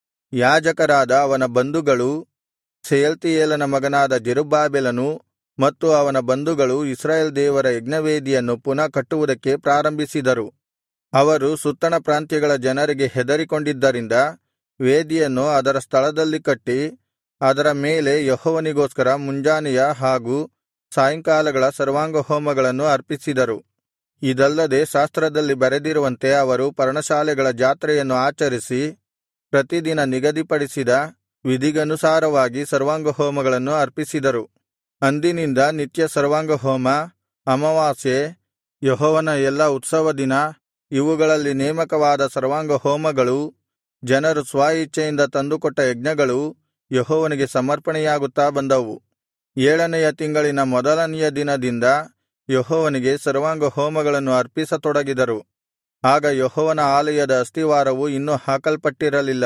ಯಾಜಕರಾದ ಅವನ ಬಂಧುಗಳೂ ಶೆಯಲ್ತೀಯೇಲನ ಮಗನಾದ ಜೆರುಬ್ಬಾಬೆಲನೂ ಮತ್ತು ಅವನ ಬಂಧುಗಳು ಇಸ್ರಾಯೇಲ್ ದೇವರ ಯಜ್ಞವೇದಿಯನ್ನು ಪುನಃ ಕಟ್ಟುವುದಕ್ಕೆ ಪ್ರಾರಂಭಿಸಿದರು. ಅವರು ಸುತ್ತಣ ಪ್ರಾಂತ್ಯಗಳ ಜನರಿಗೆ ಹೆದರಿಕೊಂಡಿದ್ದರಿಂದ ವೇದಿಯನ್ನು ಅದರ ಸ್ಥಳದಲ್ಲಿ ಕಟ್ಟಿ ಅದರ ಮೇಲೆ ಯೆಹೋವನಿಗೋಸ್ಕರ ಮುಂಜಾನೆಯ ಹಾಗೂ ಸಾಯಂಕಾಲಗಳ ಸರ್ವಾಂಗಹೋಮಗಳನ್ನು ಅರ್ಪಿಸಿದರು. ಇದಲ್ಲದೆ ಶಾಸ್ತ್ರದಲ್ಲಿ ಬರೆದಿರುವಂತೆ ಅವರು ಪರ್ಣಶಾಲೆಗಳ ಜಾತ್ರೆಯನ್ನು ಆಚರಿಸಿ ಪ್ರತಿದಿನ ನಿಗದಿಪಡಿಸಿದ ವಿಧಿಗನುಸಾರವಾಗಿ ಸರ್ವಾಂಗಹೋಮಗಳನ್ನು ಅರ್ಪಿಸಿದರು. ಅಂದಿನಿಂದ ನಿತ್ಯ ಸರ್ವಾಂಗಹೋಮ, ಅಮಾವಾಸ್ಯೆ, ಯೆಹೋವನ ಎಲ್ಲಾ ಉತ್ಸವ ದಿನ ಇವುಗಳಲ್ಲಿ ನೇಮಕವಾದ ಸರ್ವಾಂಗಹೋಮಗಳೂ ಜನರು ಸ್ವಇಚ್ಛೆಯಿಂದ ತಂದುಕೊಟ್ಟ ಯಜ್ಞಗಳೂ ಯೆಹೋವನಿಗೆ ಸಮರ್ಪಣೆಯಾಗುತ್ತಾ ಬಂದವು. ಏಳನೆಯ ತಿಂಗಳಿನ ಮೊದಲನೆಯ ದಿನದಿಂದ ಯೆಹೋವನಿಗೆ ಸರ್ವಾಂಗಹೋಮಗಳನ್ನು ಅರ್ಪಿಸತೊಡಗಿದರು. ಆಗ ಯೆಹೋವನ ಆಲಯದ ಅಸ್ತಿವಾರವು ಇನ್ನೂ ಹಾಕಲ್ಪಟ್ಟಿರಲಿಲ್ಲ.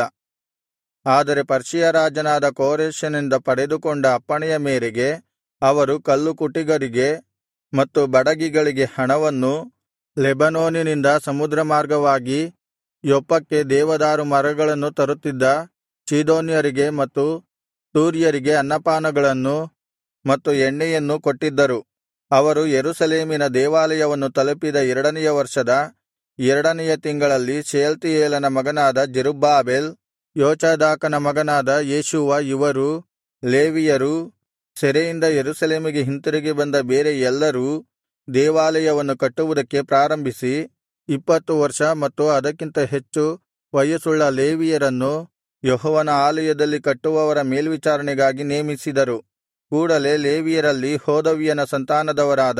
ಆದರೆ ಪರ್ಷಿಯ ರಾಜನಾದ ಕೋರೆಷನಿಂದ ಪಡೆದುಕೊಂಡ ಅಪ್ಪಣೆಯ ಮೇರೆಗೆ ಅವರು ಕಲ್ಲುಕುಟಿಗರಿಗೆ ಮತ್ತು ಬಡಗಿಗಳಿಗೆ ಹಣವನ್ನೂ, ಲೆಬನೋನಿನಿಂದ ಸಮುದ್ರ ಮಾರ್ಗವಾಗಿ ಯೊಪ್ಪಕ್ಕೆ ದೇವದಾರು ಮರಗಳನ್ನು ತರುತ್ತಿದ್ದ ಚೀದೋನ್ಯರಿಗೆ ಮತ್ತು ತೂರ್ಯರಿಗೆ ಅನ್ನಪಾನಗಳನ್ನೂ ಮತ್ತು ಎಣ್ಣೆಯನ್ನೂ ಕೊಟ್ಟಿದ್ದರು. ಅವರು ಯೆರೂಸಲೇಮಿನ ದೇವಾಲಯವನ್ನು ತಲುಪಿದ ಎರಡನೆಯ ವರ್ಷದ ಎರಡನೆಯ ತಿಂಗಳಲ್ಲಿ ಶೆಯಲ್ತೀಯೇಲನ ಮಗನಾದ ಜೆರುಬ್ಬಾಬೆಲ್, ಯೋಚಾದಾಕನ ಮಗನಾದ ಯೇಷೂವ ಇವರೂ ಲೇವಿಯರೂ ಸೆರೆಯಿಂದ ಯೆರೂಸಲೇಮಿಗೆ ಹಿಂತಿರುಗಿ ಬಂದ ಬೇರೆ ಎಲ್ಲರೂ ದೇವಾಲಯವನ್ನು ಕಟ್ಟುವುದಕ್ಕೆ ಪ್ರಾರಂಭಿಸಿ ಇಪ್ಪತ್ತು ವರ್ಷ ಮತ್ತು ಅದಕ್ಕಿಂತ ಹೆಚ್ಚು ವಯಸ್ಸುಳ್ಳ ಲೇವಿಯರನ್ನು ಯೆಹೋವನ ಆಲಯದಲ್ಲಿ ಕಟ್ಟುವವರ ಮೇಲ್ವಿಚಾರಣೆಗಾಗಿ ನೇಮಿಸಿದರು. ಕೂಡಲೆ ಲೇವಿಯರಲ್ಲಿ ಹೋದವ್ಯನ ಸಂತಾನದವರಾದ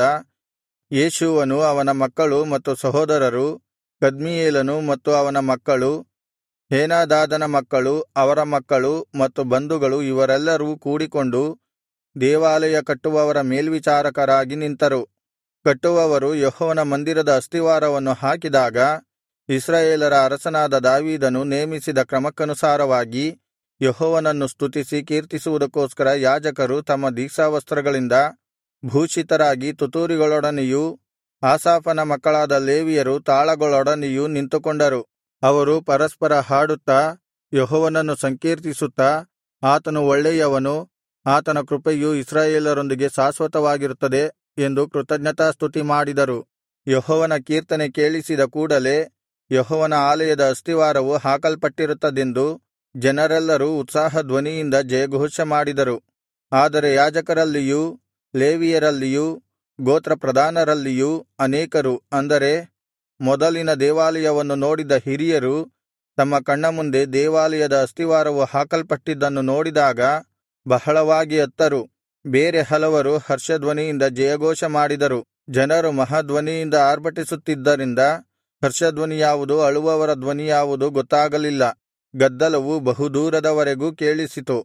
ಯೇಷೂವನೂ ಅವನ ಮಕ್ಕಳು ಮತ್ತು ಸಹೋದರರು, ಕದ್ಮೀಯೇಲನು ಮತ್ತು ಅವನ ಮಕ್ಕಳು, ಹೇನಾದಾದನ ಮಕ್ಕಳು, ಅವರ ಮಕ್ಕಳು ಮತ್ತು ಬಂಧುಗಳು ಇವರೆಲ್ಲರೂ ಕೂಡಿಕೊಂಡು ದೇವಾಲಯ ಕಟ್ಟುವವರ ಮೇಲ್ವಿಚಾರಕರಾಗಿ ನಿಂತರು. ಕಟ್ಟುವವರು ಯೆಹೋವನ ಮಂದಿರದ ಅಸ್ತಿವಾರವನ್ನು ಹಾಕಿದಾಗ ಇಸ್ರಾಯೇಲರ ಅರಸನಾದ ದಾವೀದನು ನೇಮಿಸಿದ ಕ್ರಮಕ್ಕನುಸಾರವಾಗಿ ಯೆಹೋವನನ್ನು ಸ್ತುತಿಸಿ ಕೀರ್ತಿಸುವುದಕ್ಕೋಸ್ಕರ ಯಾಜಕರು ತಮ್ಮ ದೀಕ್ಷಾವಸ್ತ್ರಗಳಿಂದ ಭೂಷಿತರಾಗಿ ತುತ್ತೂರಿಗಳೊಡನೆಯೂ ಆಸಾಫನ ಮಕ್ಕಳಾದ ಲೇವಿಯರು ತಾಳಗಳೊಡನೆಯೂ ನಿಂತುಕೊಂಡರು. ಅವರು ಪರಸ್ಪರ ಹಾಡುತ್ತಾ ಯೆಹೋವನನ್ನು ಸಂಕೀರ್ತಿಸುತ್ತಾ, ಆತನು ಒಳ್ಳೆಯವನು, ಆತನ ಕೃಪೆಯು ಇಸ್ರಾಯೇಲರೊಂದಿಗೆ ಶಾಶ್ವತವಾಗಿರುತ್ತದೆ ಎಂದು ಕೃತಜ್ಞತಾಸ್ತುತಿ ಮಾಡಿದರು. ಯೆಹೋವನ ಕೀರ್ತನೆ ಕೇಳಿಸಿದ ಕೂಡಲೆ ಯೆಹೋವನ ಆಲಯದ ಅಸ್ತಿವಾರವು ಹಾಕಲ್ಪಟ್ಟಿರುತ್ತದೆಂದು ಜನರೆಲ್ಲರೂ ಉತ್ಸಾಹಧ್ವನಿಯಿಂದ ಜಯಘೋಷ ಮಾಡಿದರು. ಆದರೆ ಯಾಜಕರಲ್ಲಿಯೂ ಲೇವಿಯರಲ್ಲಿಯೂ ಗೋತ್ರಪ್ರಧಾನರಲ್ಲಿಯೂ ಅನೇಕರು, ಅಂದರೆ ಮೊದಲಿನ ದೇವಾಲಯವನ್ನು ನೋಡಿದ ಹಿರಿಯರು, ತಮ್ಮ ಕಣ್ಣ ಮುಂದೆ ದೇವಾಲಯದ ಅಸ್ತಿವಾರವು ಹಾಕಲ್ಪಟ್ಟಿದ್ದನ್ನು ನೋಡಿದಾಗ ಬಹಳವಾಗಿ ಅತ್ತರು. ಬೇರೆ ಹಲವರು ಹರ್ಷಧ್ವನಿಯಿಂದ ಜಯಘೋಷ ಮಾಡಿದರು. ಜನರು ಮಹಾಧ್ವನಿಯಿಂದ ಆರ್ಭಟಿಸುತ್ತಿದ್ದರಿಂದ ಹರ್ಷಧ್ವನಿ ಯಾವುದು ಅಳುವವರ ಧ್ವನಿ ಯಾವುದು ಗೊತ್ತಾಗಲಿಲ್ಲ. ಗದ್ದಲವು ಬಹುದೂರದವರೆಗೂ ಕೇಳಿಸಿತು.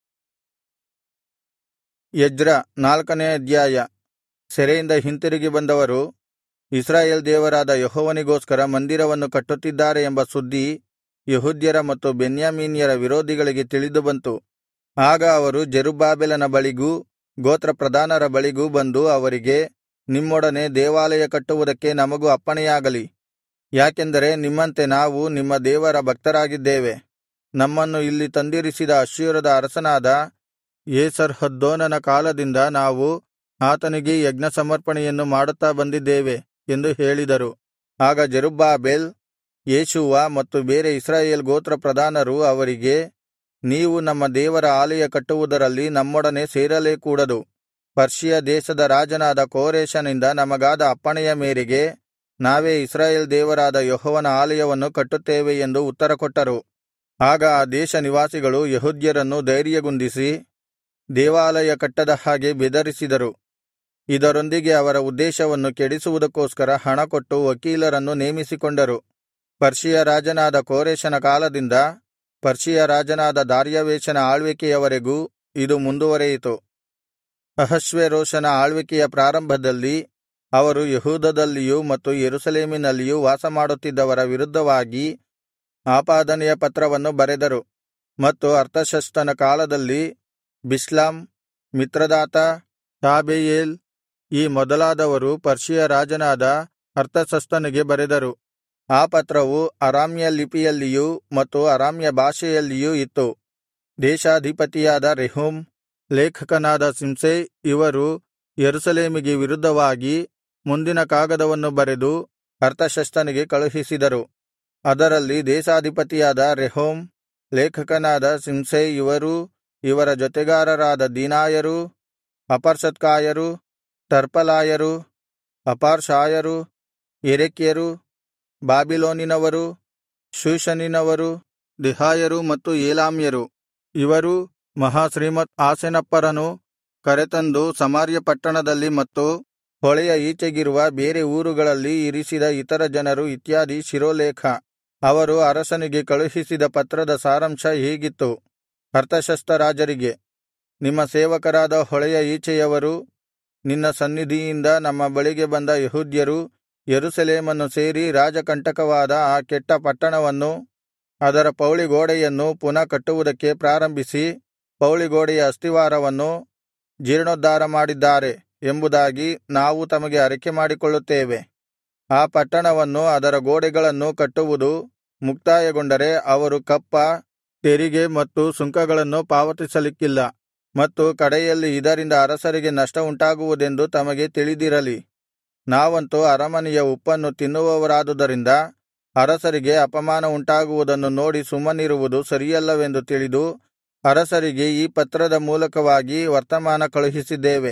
ಎಜ್ರ ನಾಲ್ಕನೇ ಅಧ್ಯಾಯ. ಸೆರೆಯಿಂದ ಹಿಂತಿರುಗಿ ಬಂದವರು ಇಸ್ರಾಯೇಲ್ ದೇವರಾದ ಯೆಹೋವನಿಗೋಸ್ಕರ ಮಂದಿರವನ್ನು ಕಟ್ಟುತ್ತಿದ್ದಾರೆ ಎಂಬ ಸುದ್ದಿ ಯೆಹೂದ್ಯರ ಮತ್ತು ಬೆನ್ಯಾಮೀನ್ಯರ ವಿರೋಧಿಗಳಿಗೆ ತಿಳಿದುಬಂತು. ಆಗ ಅವರು ಜೆರುಬ್ಬಾಬೆಲನ ಬಳಿಗೂ ಗೋತ್ರಪ್ರಧಾನರ ಬಳಿಗೂ ಬಂದು ಅವರಿಗೆ, ನಿಮ್ಮೊಡನೆ ದೇವಾಲಯ ಕಟ್ಟುವುದಕ್ಕೆ ನಮಗೂ ಅಪ್ಪಣೆಯಾಗಲಿ. ಯಾಕೆಂದರೆ ನಿಮ್ಮಂತೆ ನಾವು ನಿಮ್ಮ ದೇವರ ಭಕ್ತರಾಗಿದ್ದೇವೆ. ನಮ್ಮನ್ನು ಇಲ್ಲಿ ತಂದಿರಿಸಿದ ಅಶ್ಶೂರದ ಅರಸನಾದ ಏಸರ್ಹದ್ದೋನನ ಕಾಲದಿಂದ ನಾವು ಆತನಿಗೆ ಯಜ್ಞ ಸಮರ್ಪಣೆಯನ್ನು ಮಾಡುತ್ತಾ ಬಂದಿದ್ದೇವೆ ಎಂದು ಹೇಳಿದರು. ಆಗ ಜೆರುಬ್ಬಾಬೆಲ್, ಯೇಷೂವ ಮತ್ತು ಬೇರೆ ಇಸ್ರಾಯೇಲ್ ಗೋತ್ರ ಪ್ರಧಾನರು ಅವರಿಗೆ, ನೀವು ನಮ್ಮ ದೇವರ ಆಲಯ ಕಟ್ಟುವುದರಲ್ಲಿ ನಮ್ಮೊಡನೆ ಸೇರಲೇ ಕೂಡದು. ಪರ್ಷಿಯ ದೇಶದ ರಾಜನಾದ ಕೋರೆಷನಿಂದ ನಮಗಾದ ಅಪ್ಪಣೆಯ ಮೇರೆಗೆ ನಾವೇ ಇಸ್ರಾಯೇಲ್ ದೇವರಾದ ಯೆಹೋವನ ಆಲಯವನ್ನು ಕಟ್ಟುತ್ತೇವೆ ಎಂದು ಉತ್ತರಕೊಟ್ಟರು. ಆಗ ಆ ದೇಶ ನಿವಾಸಿಗಳು ಯೆಹೂದ್ಯರನ್ನು ಧೈರ್ಯಗುಂದಿಸಿ ದೇವಾಲಯ ಕಟ್ಟದ ಹಾಗೆ ಬೆದರಿಸಿದರು. ಇದರೊಂದಿಗೆ ಅವರ ಉದ್ದೇಶವನ್ನು ಕೆಡಿಸುವುದಕ್ಕೋಸ್ಕರ ಹಣಕೊಟ್ಟು ವಕೀಲರನ್ನು ನೇಮಿಸಿಕೊಂಡರು. ಪರ್ಷಿಯ ರಾಜನಾದ ಕೋರೆಷನ ಕಾಲದಿಂದ ಪರ್ಷಿಯ ರಾಜನಾದ ದಾರ್ಯಾವೆಷನ ಆಳ್ವಿಕೆಯವರೆಗೂ ಇದು ಮುಂದುವರೆಯಿತು. ಅಹಷ್ವೇರೋಷನ ಆಳ್ವಿಕೆಯ ಪ್ರಾರಂಭದಲ್ಲಿ ಅವರು ಯೆಹೂದದಲ್ಲಿಯೂ ಮತ್ತು ಯೆರೂಸಲೇಮಿನಲ್ಲಿಯೂ ವಾಸಮಾಡುತ್ತಿದ್ದವರ ವಿರುದ್ಧವಾಗಿ ಆಪಾದನೆಯ ಪತ್ರವನ್ನು ಬರೆದರು. ಮತ್ತು ಅರ್ತಷಸ್ತನ ಕಾಲದಲ್ಲಿ ಬಿಷ್ಲಾಮ್, ಮಿತ್ರದಾತ, ಟಾಬೆಯೇಲ್ ಈ ಮೊದಲಾದವರು ಪರ್ಷಿಯ ರಾಜನಾದ ಅರ್ತಷಸ್ತನಿಗೆ ಬರೆದರು. ಆ ಪತ್ರವು ಅರಾಮ್ಯ ಲಿಪಿಯಲ್ಲಿಯೂ ಮತ್ತು ಅರಾಮ್ಯ ಭಾಷೆಯಲ್ಲಿಯೂ ಇತ್ತು. ದೇಶಾಧಿಪತಿಯಾದ ರೆಹೂಮ್, ಲೇಖಕನಾದ ಶಿಂಷೈ ಇವರು ಯೆರೂಸಲೇಮಿಗೆ ವಿರುದ್ಧವಾಗಿ ಮುಂದಿನ ಕಾಗದವನ್ನು ಬರೆದು ಅರ್ತಷಸ್ತನಿಗೆ ಕಳುಹಿಸಿದರು. ಅದರಲ್ಲಿ ದೇಶಾಧಿಪತಿಯಾದ ರೆಹೂಮ್, ಲೇಖಕನಾದ ಶಿಂಷೈ ಇವರೂ ಇವರ ಜೊತೆಗಾರರಾದ ದೀನಾಯರು, ಅಪರ್ಸತ್ಕಾಯರು, ಟರ್ಪಲಾಯರು, ಅಪಾರ್ಷಾಯರು, ಎರೆಕ್ಯರು, ಬಾಬಿಲೋನಿನವರು, ಶೂಷನಿನವರು, ದೆಹಾಯರು ಮತ್ತು ಏಲಾಮ್ಯರು ಇವರೂ ಮಹಾಶ್ರೀಮತ್ ಆಸೆನಪ್ಪರನು ಕರೆತಂದು ಸಮಾರ್ಯ ಪಟ್ಟಣದಲ್ಲಿ ಮತ್ತು ಹೊಳೆಯ ಈಚೆಗಿರುವ ಬೇರೆ ಊರುಗಳಲ್ಲಿ ಇರಿಸಿದ ಇತರ ಜನರು ಇತ್ಯಾದಿ ಶಿರೋಲೇಖ. ಅವರು ಅರಸನಿಗೆ ಕಳುಹಿಸಿದ ಪತ್ರದ ಸಾರಾಂಶ ಹೀಗಿತ್ತು. ಅರ್ತಷಸ್ತ ರಾಜರಿಗೆ, ನಿಮ್ಮ ಸೇವಕರಾದ ಹೊಳೆಯ ಈಚೆಯವರು, ನಿನ್ನ ಸನ್ನಿಧಿಯಿಂದ ನಮ್ಮ ಬಳಿಗೆ ಬಂದ ಯೆಹೂದ್ಯರು ಯೆರೂಸಲೇಮನ್ನು ಸೇರಿ ರಾಜಕಂಟಕವಾದ ಆ ಕೆಟ್ಟ ಪಟ್ಟಣವನ್ನು ಅದರ ಪೌಳಿಗೋಡೆಯನ್ನು ಪುನಃ ಕಟ್ಟುವುದಕ್ಕೆ ಪ್ರಾರಂಭಿಸಿ ಪೌಳಿಗೋಡೆಯ ಅಸ್ತಿವಾರವನ್ನು ಜೀರ್ಣೋದ್ಧಾರ ಮಾಡಿದ್ದಾರೆ ಎಂಬುದಾಗಿ ನಾವು ತಮಗೆ ಅರಿಕೆ ಮಾಡಿಕೊಳ್ಳುತ್ತೇವೆ. ಆ ಪಟ್ಟಣವನ್ನು ಅದರ ಗೋಡೆಗಳನ್ನು ಕಟ್ಟುವುದು ಮುಕ್ತಾಯಗೊಂಡರೆ ಅವರು ಕಪ್ಪ, ತೆರಿಗೆ ಮತ್ತು ಸುಂಕಗಳನ್ನು ಪಾವತಿಸಲಿಕ್ಕಿಲ್ಲ. ಮತ್ತು ಕಡೆಯಲ್ಲಿ ಇದರಿಂದ ಅರಸರಿಗೆ ನಷ್ಟ ಉಂಟಾಗುವುದೆಂದು ತಮಗೆ ತಿಳಿದಿರಲಿ. ನಾವಂತೂ ಅರಮನೆಯ ಉಪ್ಪನ್ನು ತಿನ್ನುವವರಾದುದರಿಂದ ಅರಸರಿಗೆ ಅಪಮಾನ ಉಂಟಾಗುವುದನ್ನು ನೋಡಿ ಸುಮ್ಮನಿರುವುದು ಸರಿಯಲ್ಲವೆಂದು ತಿಳಿದು ಅರಸರಿಗೆ ಈ ಪತ್ರದ ಮೂಲಕವಾಗಿ ವರ್ತಮಾನ ಕಳುಹಿಸಿದ್ದೇವೆ.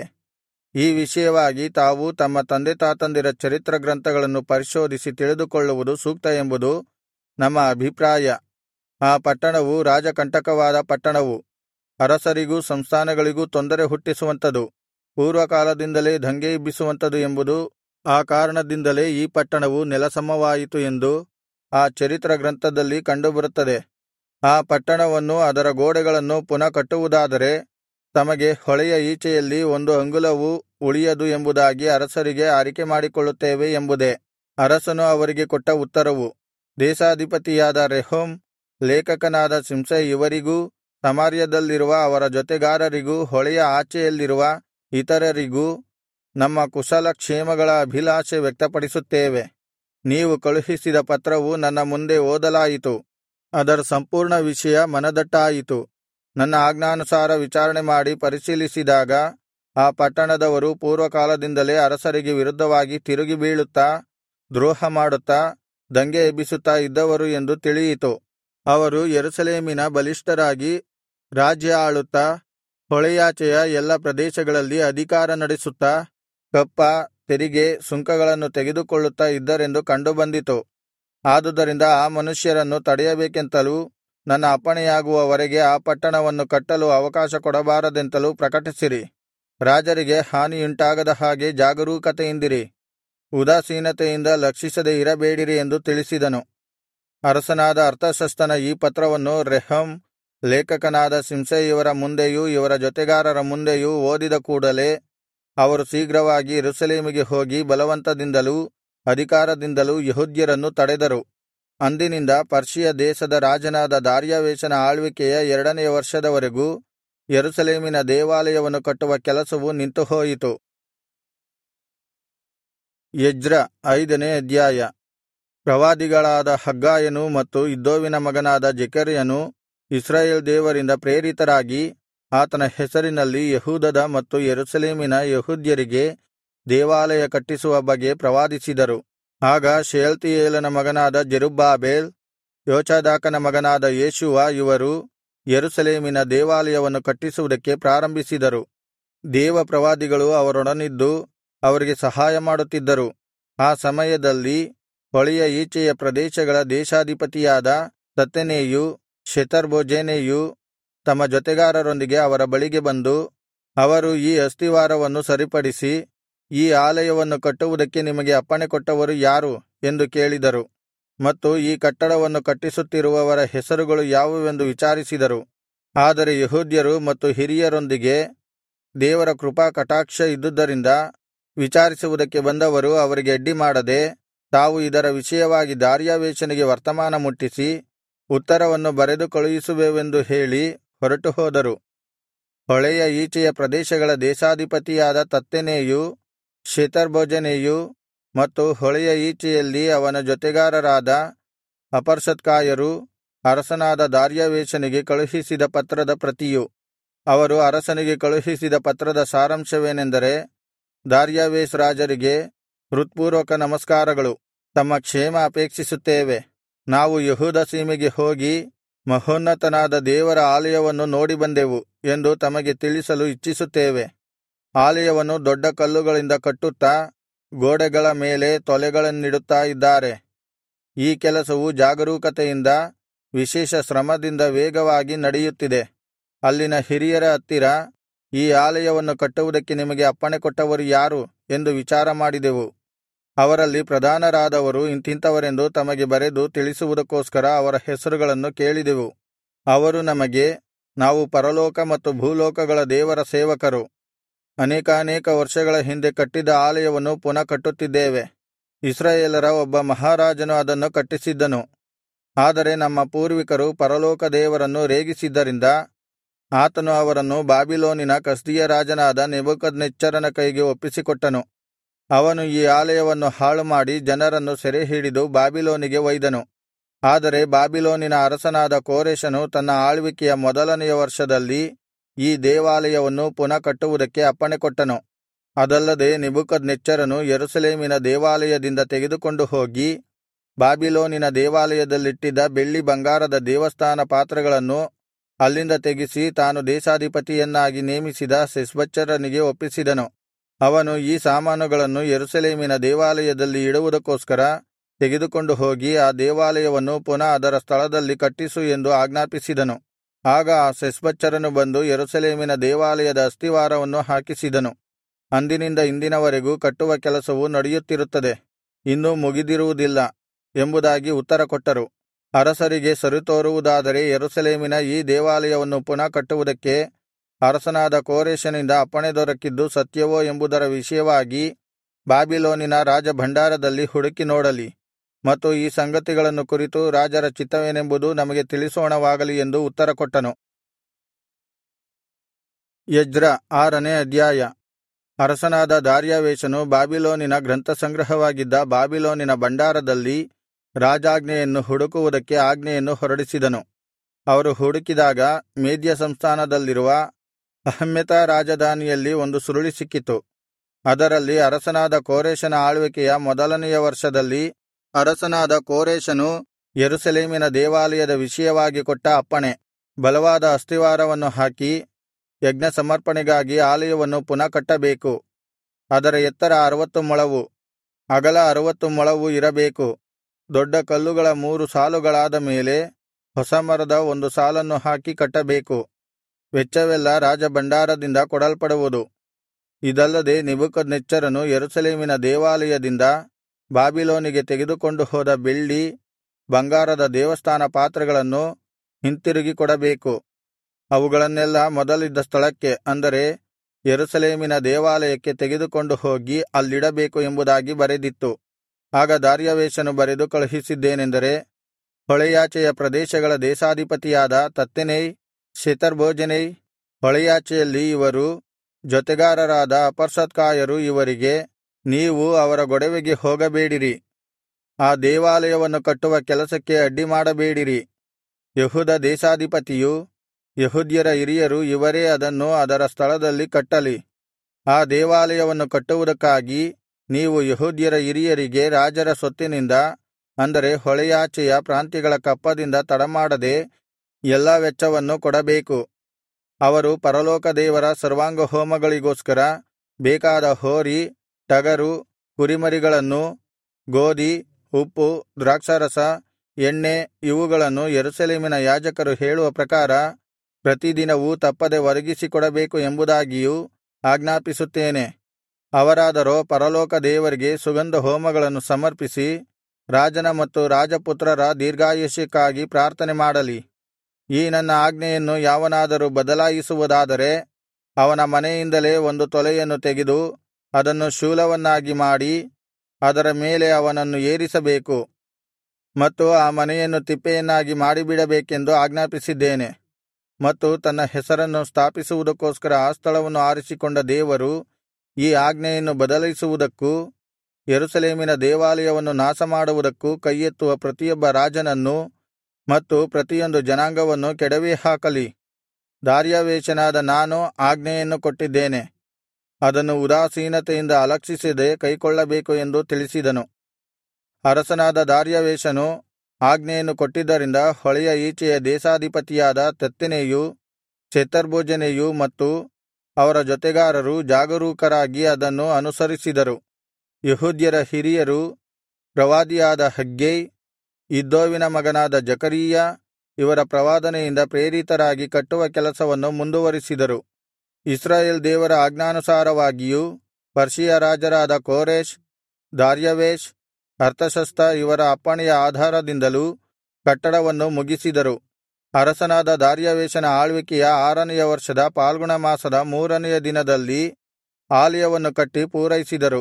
ಈ ವಿಷಯವಾಗಿ ತಾವು ತಮ್ಮ ತಂದೆತಾತಂದಿರ ಚರಿತ್ರ ಗ್ರಂಥಗಳನ್ನು ಪರಿಶೋಧಿಸಿ ತಿಳಿದುಕೊಳ್ಳುವುದು ಸೂಕ್ತ ಎಂಬುದು ನಮ್ಮ ಅಭಿಪ್ರಾಯ. ಆ ಪಟ್ಟಣವು ರಾಜಕಂಟಕವಾದ ಪಟ್ಟಣವು, ಅರಸರಿಗೂ ಸಂಸ್ಥಾನಗಳಿಗೂ ತೊಂದರೆ ಹುಟ್ಟಿಸುವಂಥದು, ಪೂರ್ವಕಾಲದಿಂದಲೇ ದಂಗೆ ಎಬ್ಬಿಸುವಂಥದು ಎಂಬುದು ಆ ಕಾರಣದಿಂದಲೇ ಈ ಪಟ್ಟಣವು ನೆಲಸಮವಾಯಿತು ಎಂದು ಆ ಚರಿತ್ರ ಗ್ರಂಥದಲ್ಲಿ ಕಂಡುಬರುತ್ತದೆ. ಆ ಪಟ್ಟಣವನ್ನು ಅದರ ಗೋಡೆಗಳನ್ನು ಪುನಃ ಕಟ್ಟುವುದಾದರೆ ತಮಗೆ ಹೊಳೆಯ ಈಚೆಯಲ್ಲಿ ಒಂದು ಅಂಗುಲವೂ ಉಳಿಯದು ಎಂಬುದಾಗಿ ಅರಸರಿಗೆ ಅರಿಕೆ ಮಾಡಿಕೊಳ್ಳುತ್ತೇವೆ ಎಂಬುದೇ ಅರಸನು ಅವರಿಗೆ ಕೊಟ್ಟ ಉತ್ತರವು. ದೇಶಾಧಿಪತಿಯಾದ ರೆಹೂಮ್, ಲೇಖಕನಾದ ಶಿಂಷೈ ಇವರಿಗೂ ಸಮಾರ್ಯದಲ್ಲಿರುವ ಅವರ ಜೊತೆಗಾರರಿಗೂ ಹೊಳೆಯ ಆಚೆಯಲ್ಲಿರುವ ಇತರರಿಗೂ ನಮ್ಮ ಕುಶಲ ಕ್ಷೇಮಗಳ ಅಭಿಲಾಷೆ ವ್ಯಕ್ತಪಡಿಸುತ್ತೇವೆ. ನೀವು ಕಳುಹಿಸಿದ ಪತ್ರವು ನನ್ನ ಮುಂದೆ ಓದಲಾಯಿತು. ಅದರ ಸಂಪೂರ್ಣ ವಿಷಯ ಮನದಟ್ಟಾಯಿತು. ನನ್ನ ಆಜ್ಞಾನುಸಾರ ವಿಚಾರಣೆ ಮಾಡಿ ಪರಿಶೀಲಿಸಿದಾಗ ಆ ಪಟ್ಟಣದವರು ಪೂರ್ವಕಾಲದಿಂದಲೇ ಅರಸರಿಗೆ ವಿರುದ್ಧವಾಗಿ ತಿರುಗಿ ಬೀಳುತ್ತಾ, ದ್ರೋಹ ಮಾಡುತ್ತಾ, ದಂಗೆ ಎಬ್ಬಿಸುತ್ತಾ ಇದ್ದವರು ಎಂದು ತಿಳಿಯಿತು. ಅವರು ಯೆರೂಸಲೇಮಿನ ಬಲಿಷ್ಠರಾಗಿ ರಾಜ್ಯ ಆಳುತ್ತಾ, ಹೊಳೆಯಾಚೆಯ ಎಲ್ಲಾ ಪ್ರದೇಶಗಳಲ್ಲಿ ಅಧಿಕಾರ ನಡೆಸುತ್ತಾ, ಕಪ್ಪ, ತೆರಿಗೆ, ಸುಂಕಗಳನ್ನು ತೆಗೆದುಕೊಳ್ಳುತ್ತಾ ಇದ್ದರೆಂದು ಕಂಡುಬಂದಿತು. ಆದುದರಿಂದ ಆ ಮನುಷ್ಯರನ್ನು ತಡೆಯಬೇಕೆಂತಲೂ ನನ್ನ ಅಪ್ಪಣೆಯಾಗುವವರೆಗೆ ಆ ಪಟ್ಟಣವನ್ನು ಕಟ್ಟಲು ಅವಕಾಶ ಕೊಡಬಾರದೆಂತಲೂ ಪ್ರಕಟಿಸಿರಿ. ರಾಜರಿಗೆ ಹಾನಿಯುಂಟಾಗದ ಹಾಗೆ ಜಾಗರೂಕತೆಯಿಂದಿರಿ. ಉದಾಸೀನತೆಯಿಂದ ಲಕ್ಷಿಸದೆ ಇರಬೇಡಿರಿ ಎಂದು ತಿಳಿಸಿದನು. ಅರಸನಾದ ಅರ್ತಷಸ್ತನ ಈ ಪತ್ರವನ್ನು ರೆಹೂಮ್ ಲೇಖಕನಾದ ಶಿಂಷೈ ಇವರ ಮುಂದೆಯೂ ಇವರ ಜೊತೆಗಾರರ ಮುಂದೆಯೂ ಓದಿದ ಕೂಡಲೆ ಅವರು ಶೀಘ್ರವಾಗಿ ಯೆರೂಸಲೇಮಿಗೆ ಹೋಗಿ ಬಲವಂತದಿಂದಲೂ ಅಧಿಕಾರದಿಂದಲೂ ಯೆಹೂದ್ಯರನ್ನು ತಡೆದರು. ಅಂದಿನಿಂದ ಪರ್ಷಿಯ ದೇಶದ ರಾಜನಾದ ದಾರ್ಯಾವೆಷನ ಆಳ್ವಿಕೆಯ ಎರಡನೆಯ ವರ್ಷದವರೆಗೂ ಯೆರೂಸಲೇಮಿನ ದೇವಾಲಯವನ್ನು ಕಟ್ಟುವ ಕೆಲಸವು ನಿಂತುಹೋಯಿತು. ಎಜ್ರ ಐದನೇ ಅಧ್ಯಾಯ. ಪ್ರವಾದಿಗಳಾದ ಹಗ್ಗಾಯನು ಮತ್ತು ಇದ್ದೋವಿನ ಮಗನಾದ ಜೆಕರ್ಯನು ಇಸ್ರಾಯೇಲ್ ದೇವರಿಂದ ಪ್ರೇರಿತರಾಗಿ ಆತನ ಹೆಸರಿನಲ್ಲಿ ಯೆಹೂದದ ಮತ್ತು ಯೆರೂಸಲೇಮಿನ ಯೆಹೂದ್ಯರಿಗೆ ದೇವಾಲಯ ಕಟ್ಟಿಸುವ ಬಗ್ಗೆ ಪ್ರವಾದಿಸಿದರು. ಆಗ ಶೆಯಲ್ತೀಯೇಲನ ಮಗನಾದ ಜೆರುಬ್ಬಾಬೆಲ್, ಯೋಚಾದಾಕನ ಮಗನಾದ ಯೇಷೂವ ಇವರು ಯೆರೂಸಲೇಮಿನ ದೇವಾಲಯವನ್ನು ಕಟ್ಟಿಸುವುದಕ್ಕೆ ಪ್ರಾರಂಭಿಸಿದರು. ದೇವ ಪ್ರವಾದಿಗಳು ಅವರೊಡನಿದ್ದು ಅವರಿಗೆ ಸಹಾಯ ಮಾಡುತ್ತಿದ್ದರು. ಆ ಸಮಯದಲ್ಲಿ ಹೊಳೆಯ ಈಚೆಯ ಪ್ರದೇಶಗಳ ದೇಶಾಧಿಪತಿಯಾದ ತತ್ತೆನೈಯೂ ಶೆತರ್ಬೋಜೆನೈಯೂ ತಮ್ಮ ಜೊತೆಗಾರರೊಂದಿಗೆ ಅವರ ಬಳಿಗೆ ಬಂದು, ಅವರು ಈ ಅಸ್ತಿವಾರವನ್ನು ಸರಿಪಡಿಸಿ ಈ ಆಲಯವನ್ನು ಕಟ್ಟುವುದಕ್ಕೆ ನಿಮಗೆ ಅಪ್ಪಣೆ ಕೊಟ್ಟವರು ಯಾರು ಎಂದು ಕೇಳಿದರು. ಮತ್ತು ಈ ಕಟ್ಟಡವನ್ನು ಕಟ್ಟಿಸುತ್ತಿರುವವರ ಹೆಸರುಗಳು ಯಾವುವೆಂದು ವಿಚಾರಿಸಿದರು. ಆದರೆ ಯೆಹೂದ್ಯರು ಮತ್ತು ಹಿರಿಯರೊಂದಿಗೆ ದೇವರ ಕೃಪಾ ಕಟಾಕ್ಷ ಇದ್ದುದರಿಂದ ವಿಚಾರಿಸುವುದಕ್ಕೆ ಬಂದವರು ಅವರಿಗೆ ಅಡ್ಡಿಮಾಡದೆ, ತಾವು ಇದರ ವಿಷಯವಾಗಿ ದಾರ್ಯಾವೆಷನಿಗೆ ವರ್ತಮಾನ ಮುಟ್ಟಿಸಿ ಉತ್ತರವನ್ನು ಬರೆದು ಕಳುಹಿಸುವೆವೆಂದು ಹೇಳಿ ಹೊರಟು ಹೋದರು. ಹೊಳೆಯ ಈಚೆಯ ಪ್ರದೇಶಗಳ ದೇಶಾಧಿಪತಿಯಾದ ತತ್ತೆನೈಯೂ ಶೆತರ್ಬೋಜೆನೈಯೂ ಮತ್ತು ಹೊಳೆಯ ಈಚೆಯಲ್ಲಿ ಅವನ ಜೊತೆಗಾರರಾದ ಅಪರ್ಸತ್ಕಾಯರು ಅರಸನಾದ ದಾರ್ಯಾವೆಷನಿಗೆ ಕಳುಹಿಸಿದ ಪತ್ರದ ಪ್ರತಿಯು. ಅವರು ಅರಸನಿಗೆ ಕಳುಹಿಸಿದ ಪತ್ರದ ಸಾರಾಂಶವೇನೆಂದರೆ, ದಾರ್ಯಾವೆಷ್ ರಾಜರಿಗೆ ಹೃತ್ಪೂರ್ವಕ ನಮಸ್ಕಾರಗಳು. ತಮ್ಮ ಕ್ಷೇಮ ಅಪೇಕ್ಷಿಸುತ್ತೇವೆ. ನಾವು ಯೆಹೂದ ಸೀಮೆಗೆ ಹೋಗಿ ಮಹೋನ್ನತನಾದ ದೇವರ ಆಲಯವನ್ನು ನೋಡಿ ಬಂದೆವು ಎಂದು ತಮಗೆ ತಿಳಿಸಲು ಇಚ್ಛಿಸುತ್ತೇವೆ. ಆಲಯವನ್ನು ದೊಡ್ಡ ಕಲ್ಲುಗಳಿಂದ ಕಟ್ಟುತ್ತಾ ಗೋಡೆಗಳ ಮೇಲೆ ತೊಲೆಗಳನ್ನಿಡುತ್ತಾ ಇದ್ದಾರೆ. ಈ ಕೆಲಸವು ಜಾಗರೂಕತೆಯಿಂದ ವಿಶೇಷ ಶ್ರಮದಿಂದ ವೇಗವಾಗಿ ನಡೆಯುತ್ತಿದೆ. ಅಲ್ಲಿನ ಹಿರಿಯರ ಹತ್ತಿರ ಈ ಆಲಯವನ್ನು ಕಟ್ಟುವುದಕ್ಕೆ ನಿಮಗೆ ಅಪ್ಪಣೆ ಕೊಟ್ಟವರು ಯಾರು ಎಂದು ವಿಚಾರ ಮಾಡಿದೆವು. ಅವರಲ್ಲಿ ಪ್ರಧಾನರಾದವರು ಇಂಥಿಂಥವರೆಂದು ತಮಗೆ ಬರೆದು ತಿಳಿಸುವುದಕ್ಕೋಸ್ಕರ ಅವರ ಹೆಸರುಗಳನ್ನು ಕೇಳಿದೆವು. ಅವರು ನಮಗೆ, ನಾವು ಪರಲೋಕ ಮತ್ತು ಭೂಲೋಕಗಳ ದೇವರ ಸೇವಕರು. ಅನೇಕಾನೇಕ ವರ್ಷಗಳ ಹಿಂದೆ ಕಟ್ಟಿದ್ದ ಆಲಯವನ್ನು ಪುನಃ ಕಟ್ಟುತ್ತಿದ್ದೇವೆ. ಇಸ್ರಾಯೇಲರ ಒಬ್ಬ ಮಹಾರಾಜನು ಅದನ್ನು ಕಟ್ಟಿಸಿದ್ದನು. ಆದರೆ ನಮ್ಮ ಪೂರ್ವಿಕರು ಪರಲೋಕ ದೇವರನ್ನು ರೇಗಿಸಿದ್ದರಿಂದ ಆತನು ಅವರನ್ನು ಬಾಬಿಲೋನಿನ ಕಸ್ದೀಯ ರಾಜನಾದ ನೆಬೂಕದ್ನೆಚ್ಚರನ ಕೈಗೆ ಒಪ್ಪಿಸಿಕೊಟ್ಟನು. ಅವನು ಈ ಆಲಯವನ್ನು ಹಾಳುಮಾಡಿ ಜನರನ್ನು ಸೆರೆಹಿಡಿದು ಬಾಬಿಲೋನಿಗೆ ಒಯ್ದನು. ಆದರೆ ಬಾಬಿಲೋನಿನ ಅರಸನಾದ ಕೋರೆಷನು ತನ್ನ ಆಳ್ವಿಕೆಯ ಮೊದಲನೆಯ ವರ್ಷದಲ್ಲಿ ಈ ದೇವಾಲಯವನ್ನು ಪುನಃ ಕಟ್ಟುವುದಕ್ಕೆ ಅಪ್ಪಣೆಕೊಟ್ಟನು. ಅದಲ್ಲದೆ ನೆಬೂಕದ್ನೆಚ್ಚರನು ಯೆರೂಸಲೇಮಿನ ದೇವಾಲಯದಿಂದ ತೆಗೆದುಕೊಂಡು ಹೋಗಿ ಬಾಬಿಲೋನಿನ ದೇವಾಲಯದಲ್ಲಿಟ್ಟಿದ್ದ ಬೆಳ್ಳಿ ಬಂಗಾರದ ದೇವಸ್ಥಾನ ಪಾತ್ರೆಗಳನ್ನು ಅಲ್ಲಿಂದ ತೆಗೆಸಿ ತಾನು ದೇಶಾಧಿಪತಿಯನ್ನಾಗಿ ನೇಮಿಸಿದ ಶೆಷ್ಬಚ್ಚರನಿಗೆ ಒಪ್ಪಿಸಿದನು. ಅವನು ಈ ಸಾಮಾನುಗಳನ್ನು ಯೆರೂಸಲೇಮಿನ ದೇವಾಲಯದಲ್ಲಿ ಇಡುವುದಕ್ಕೋಸ್ಕರ ತೆಗೆದುಕೊಂಡು ಹೋಗಿ ಆ ದೇವಾಲಯವನ್ನು ಪುನಃ ಅದರ ಸ್ಥಳದಲ್ಲಿ ಕಟ್ಟಿಸು ಎಂದು ಆಜ್ಞಾಪಿಸಿದನು. ಆಗ ಆ ಶೆಷ್ಬಚ್ಚರನು ಬಂದು ಯೆರೂಸಲೇಮಿನ ದೇವಾಲಯದ ಅಸ್ತಿವಾರವನ್ನು ಹಾಕಿಸಿದನು. ಅಂದಿನಿಂದ ಇಂದಿನವರೆಗೂ ಕಟ್ಟುವ ಕೆಲಸವು ನಡೆಯುತ್ತಿರುತ್ತದೆ, ಇನ್ನೂ ಮುಗಿದಿರುವುದಿಲ್ಲ ಎಂಬುದಾಗಿ ಉತ್ತರ ಕೊಟ್ಟರು. ಅರಸರಿಗೆ ಸರಿತೋರುವುದಾದರೆ ಯೆರೂಸಲೇಮಿನ ಈ ದೇವಾಲಯವನ್ನು ಪುನಃ ಕಟ್ಟುವುದಕ್ಕೆ ಅರಸನಾದ ಕೋರೆಷನಿಂದ ಅಪ್ಪಣೆ ದೊರಕಿದ್ದು ಸತ್ಯವೋ ಎಂಬುದರ ವಿಷಯವಾಗಿ ಬಾಬಿಲೋನಿನ ರಾಜಭಂಡಾರದಲ್ಲಿ ಹುಡುಕಿ ನೋಡಲಿ, ಮತ್ತು ಈ ಸಂಗತಿಗಳನ್ನು ಕುರಿತು ರಾಜರ ಚಿತ್ತವೇನೆಂಬುದು ನಮಗೆ ತಿಳಿಸೋಣವಾಗಲಿ ಎಂದು ಉತ್ತರ ಕೊಟ್ಟನು. ಎಜ್ರ ಆರನೇ ಅಧ್ಯಾಯ. ಅರಸನಾದ ದಾರ್ಯಾವೆಷನು ಬಾಬಿಲೋನಿನ ಗ್ರಂಥಸಂಗ್ರಹವಾಗಿದ್ದ ಬಾಬಿಲೋನಿನ ಭಂಡಾರದಲ್ಲಿ ರಾಜಾಜ್ಞೆಯನ್ನು ಹುಡುಕುವುದಕ್ಕೆ ಆಜ್ಞೆಯನ್ನು ಹೊರಡಿಸಿದನು. ಅವರು ಹುಡುಕಿದಾಗ ಮೇದ್ಯ ಸಂಸ್ಥಾನದಲ್ಲಿರುವ ಅಹ್ಮೆತ ರಾಜಧಾನಿಯಲ್ಲಿ ಒಂದು ಸುರುಳಿ ಸಿಕ್ಕಿತು. ಅದರಲ್ಲಿ ಅರಸನಾದ ಕೋರೆಷನ ಆಳ್ವಿಕೆಯ ಮೊದಲನೆಯ ವರ್ಷದಲ್ಲಿ ಅರಸನಾದ ಕೋರೆಷನು ಯೆರೂಸಲೇಮಿನ ದೇವಾಲಯದ ವಿಷಯವಾಗಿ ಕೊಟ್ಟ ಅಪ್ಪಣೆ, ಬಲವಾದ ಅಸ್ತಿವಾರವನ್ನು ಹಾಕಿ ಯಜ್ಞ ಸಮರ್ಪಣೆಗಾಗಿ ಆಲಯವನ್ನು ಪುನಃ ಕಟ್ಟಬೇಕು. ಅದರ ಎತ್ತರ ಅರವತ್ತು ಮೊಳವು, ಅಗಲ ಅರವತ್ತು ಮೊಳವು ಇರಬೇಕು. ದೊಡ್ಡ ಕಲ್ಲುಗಳ ಮೂರು ಸಾಲುಗಳಾದ ಮೇಲೆ ಹೊಸ ಮರದ ಒಂದು ಸಾಲನ್ನು ಹಾಕಿ ಕಟ್ಟಬೇಕು. ವೆಚ್ಚವೆಲ್ಲ ರಾಜಭಂಡಾರದಿಂದ ಕೊಡಲ್ಪಡುವುದು. ಇದಲ್ಲದೆ ನೆಬೂಕದ್ನೆಚ್ಚರನು ಯೆರೂಸಲೇಮಿನ ದೇವಾಲಯದಿಂದ ಬಾಬಿಲೋನಿಗೆ ತೆಗೆದುಕೊಂಡು ಹೋದ ಬೆಳ್ಳಿ ಬಂಗಾರದ ದೇವಸ್ಥಾನ ಪಾತ್ರೆಗಳನ್ನು ಹಿಂತಿರುಗಿ ಕೊಡಬೇಕು. ಅವುಗಳನ್ನೆಲ್ಲಾ ಮೊದಲಿದ್ದ ಸ್ಥಳಕ್ಕೆ, ಅಂದರೆ ಯೆರೂಸಲೇಮಿನ ದೇವಾಲಯಕ್ಕೆ ತೆಗೆದುಕೊಂಡು ಹೋಗಿ ಅಲ್ಲಿಡಬೇಕು ಎಂಬುದಾಗಿ ಬರೆದಿತ್ತು. ಆಗ ದಾರ್ಯಾವೆಷನು ಬರೆದು ಕಳುಹಿಸಿದ್ದೇನೆಂದರೆ, ಹೊಳೆಯಾಚೆಯ ಪ್ರದೇಶಗಳ ದೇಶಾಧಿಪತಿಯಾದ ತತ್ತೆನೈ, ಶೆತರ್ಬೋಜೆನೈ, ಹೊಳೆಯಾಚೆಯಲ್ಲಿ ಇವರು ಜೊತೆಗಾರರಾದ ಅಪರ್ಸತ್ಕಾಯರು ಇವರಿಗೆ, ನೀವು ಅವರ ಗೊಡವೆಗೆ ಹೋಗಬೇಡಿರಿ, ಆ ದೇವಾಲಯವನ್ನು ಕಟ್ಟುವ ಕೆಲಸಕ್ಕೆ ಅಡ್ಡಿಮಾಡಬೇಡಿರಿ. ಯೆಹೂದ ದೇಶಾಧಿಪತಿಯೂ ಯೆಹೂದ್ಯರ ಹಿರಿಯರು ಇವರೇ ಅದನ್ನು ಅದರ ಸ್ಥಳದಲ್ಲಿ ಕಟ್ಟಲಿ. ಆ ದೇವಾಲಯವನ್ನು ಕಟ್ಟುವುದಕ್ಕಾಗಿ ನೀವು ಯೆಹೂದ್ಯರ ಹಿರಿಯರಿಗೆ ರಾಜರ ಸೊತ್ತಿನಿಂದ, ಅಂದರೆ ಹೊಳೆಯಾಚೆಯ ಪ್ರಾಂತ್ಯಗಳ ಕಪ್ಪದಿಂದ ತಡಮಾಡದೆ ಎಲ್ಲಾ ವೆಚ್ಚವನ್ನು ಕೊಡಬೇಕು. ಅವರು ಪರಲೋಕ ದೇವರ ಸರ್ವಾಂಗಹೋಮಗಳಿಗೋಸ್ಕರ ಬೇಕಾದ ಹೋರಿ, ಟಗರು, ಕುರಿಮರಿಗಳನ್ನೂ, ಗೋದಿ, ಉಪ್ಪು, ದ್ರಾಕ್ಷಾರಸ, ಎಣ್ಣೆ ಇವುಗಳನ್ನು ಯೆರೂಸಲೇಮಿನ ಯಾಜಕರು ಹೇಳುವ ಪ್ರಕಾರ ಪ್ರತಿದಿನವೂ ತಪ್ಪದೆ ಒದಗಿಸಿಕೊಡಬೇಕು ಎಂಬುದಾಗಿಯೂ ಆಜ್ಞಾಪಿಸುತ್ತೇನೆ. ಅವರಾದರೋ ಪರಲೋಕ ದೇವರಿಗೆ ಸುಗಂಧ ಹೋಮಗಳನ್ನು ಸಮರ್ಪಿಸಿ ರಾಜನ ಮತ್ತು ರಾಜಪುತ್ರರ ದೀರ್ಘಾಯುಷ್ಯಕ್ಕಾಗಿ ಪ್ರಾರ್ಥನೆ ಮಾಡಲಿ. ಈ ನನ್ನ ಆಜ್ಞೆಯನ್ನು ಯಾವನಾದರೂ ಬದಲಾಯಿಸುವುದಾದರೆ ಅವನ ಮನೆಯಿಂದಲೇ ಒಂದು ತೊಲೆಯನ್ನು ತೆಗೆದು ಅದನ್ನು ಶೂಲವನ್ನಾಗಿ ಮಾಡಿ ಅದರ ಮೇಲೆ ಅವನನ್ನು ಏರಿಸಬೇಕು ಮತ್ತು ಆ ಮನೆಯನ್ನು ತಿಪ್ಪೆಯನ್ನಾಗಿ ಮಾಡಿಬಿಡಬೇಕೆಂದು ಆಜ್ಞಾಪಿಸಿದ್ದೇನೆ. ಮತ್ತು ತನ್ನ ಹೆಸರನ್ನು ಸ್ಥಾಪಿಸುವುದಕ್ಕೋಸ್ಕರ ಆ ಸ್ಥಳವನ್ನು ಆರಿಸಿಕೊಂಡ ದೇವರು ಈ ಆಜ್ಞೆಯನ್ನು ಬದಲಿಸುವುದಕ್ಕೂ ಯೆರೂಸಲೇಮಿನ ದೇವಾಲಯವನ್ನು ನಾಶಮಾಡುವುದಕ್ಕೂ ಕೈಯೆತ್ತುವ ಪ್ರತಿಯೊಬ್ಬ ರಾಜನನ್ನೂ ಮತ್ತು ಪ್ರತಿಯೊಂದು ಜನಾಂಗವನ್ನು ಕೆಡವಿ ಹಾಕಲಿ. ದಾರ್ಯಾವೆಷನಾದ ನಾನು ಆಜ್ಞೆಯನ್ನು ಕೊಟ್ಟಿದ್ದೇನೆ, ಅದನ್ನು ಉದಾಸೀನತೆಯಿಂದ ಅಲಕ್ಷಿಸದೆ ಕೈಕೊಳ್ಳಬೇಕು ಎಂದು ತಿಳಿಸಿದನು. ಅರಸನಾದ ದಾರ್ಯಾವೆಷನು ಆಜ್ಞೆಯನ್ನು ಕೊಟ್ಟಿದ್ದರಿಂದ ಹೊಳೆಯ ಈಚೆಯ ದೇಶಾಧಿಪತಿಯಾದ ತತ್ತೆನೈಯೂ ಶೆತರ್ಬೋಜೆನೈಯೂ ಮತ್ತು ಅವರ ಜೊತೆಗಾರರು ಜಾಗರೂಕರಾಗಿ ಅದನ್ನು ಅನುಸರಿಸಿದರು. ಯೆಹೂದ್ಯರ ಹಿರಿಯರು ಪ್ರವಾದಿಯಾದ ಹಗ್ಗೈ, ಇದ್ದೋವಿನ ಮಗನಾದ ಜಕರೀಯ ಇವರ ಪ್ರವಾದನೆಯಿಂದ ಪ್ರೇರಿತರಾಗಿ ಕಟ್ಟುವ ಕೆಲಸವನ್ನು ಮುಂದುವರಿಸಿದರು. ಇಸ್ರಾಯೇಲ್ ದೇವರ ಆಜ್ಞಾನುಸಾರವಾಗಿಯೂ ಪರ್ಷಿಯ ರಾಜರಾದ ಕೋರೆಷ್, ದಾರ್ಯಾವೆಷ್, ಅರ್ತಷಸ್ತ ಇವರ ಅಪ್ಪಣೆಯ ಆಧಾರದಿಂದಲೂ ಕಟ್ಟಡವನ್ನು ಮುಗಿಸಿದರು. ಅರಸನಾದ ದಾರ್ಯಾವೆಷನ ಆಳ್ವಿಕೆಯ ಆರನೆಯ ವರ್ಷದ ಫಾಲ್ಗುಣ ಮಾಸದ ಮೂರನೆಯ ದಿನದಲ್ಲಿ ಆಲಯವನ್ನು ಕಟ್ಟಿ ಪೂರೈಸಿದರು.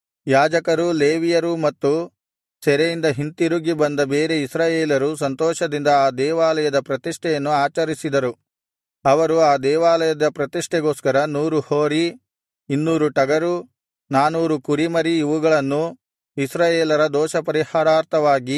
ಯಾಜಕರೂ ಲೇವಿಯರೂ ಮತ್ತು ಸೆರೆಯಿಂದ ಹಿಂತಿರುಗಿ ಬಂದ ಬೇರೆ ಇಸ್ರಾಯೇಲರು ಸಂತೋಷದಿಂದ ಆ ದೇವಾಲಯದ ಪ್ರತಿಷ್ಠೆಯನ್ನು ಆಚರಿಸಿದರು. ಅವರು ಆ ದೇವಾಲಯದ ಪ್ರತಿಷ್ಠೆಗೋಸ್ಕರ ನೂರು ಹೋರಿ, ಇನ್ನೂರು ಟಗರು, ನಾನೂರು ಕುರಿಮರಿ ಇವುಗಳನ್ನೂ ಇಸ್ರಾಯೇಲರ ದೋಷಪರಿಹಾರಾರ್ಥವಾಗಿ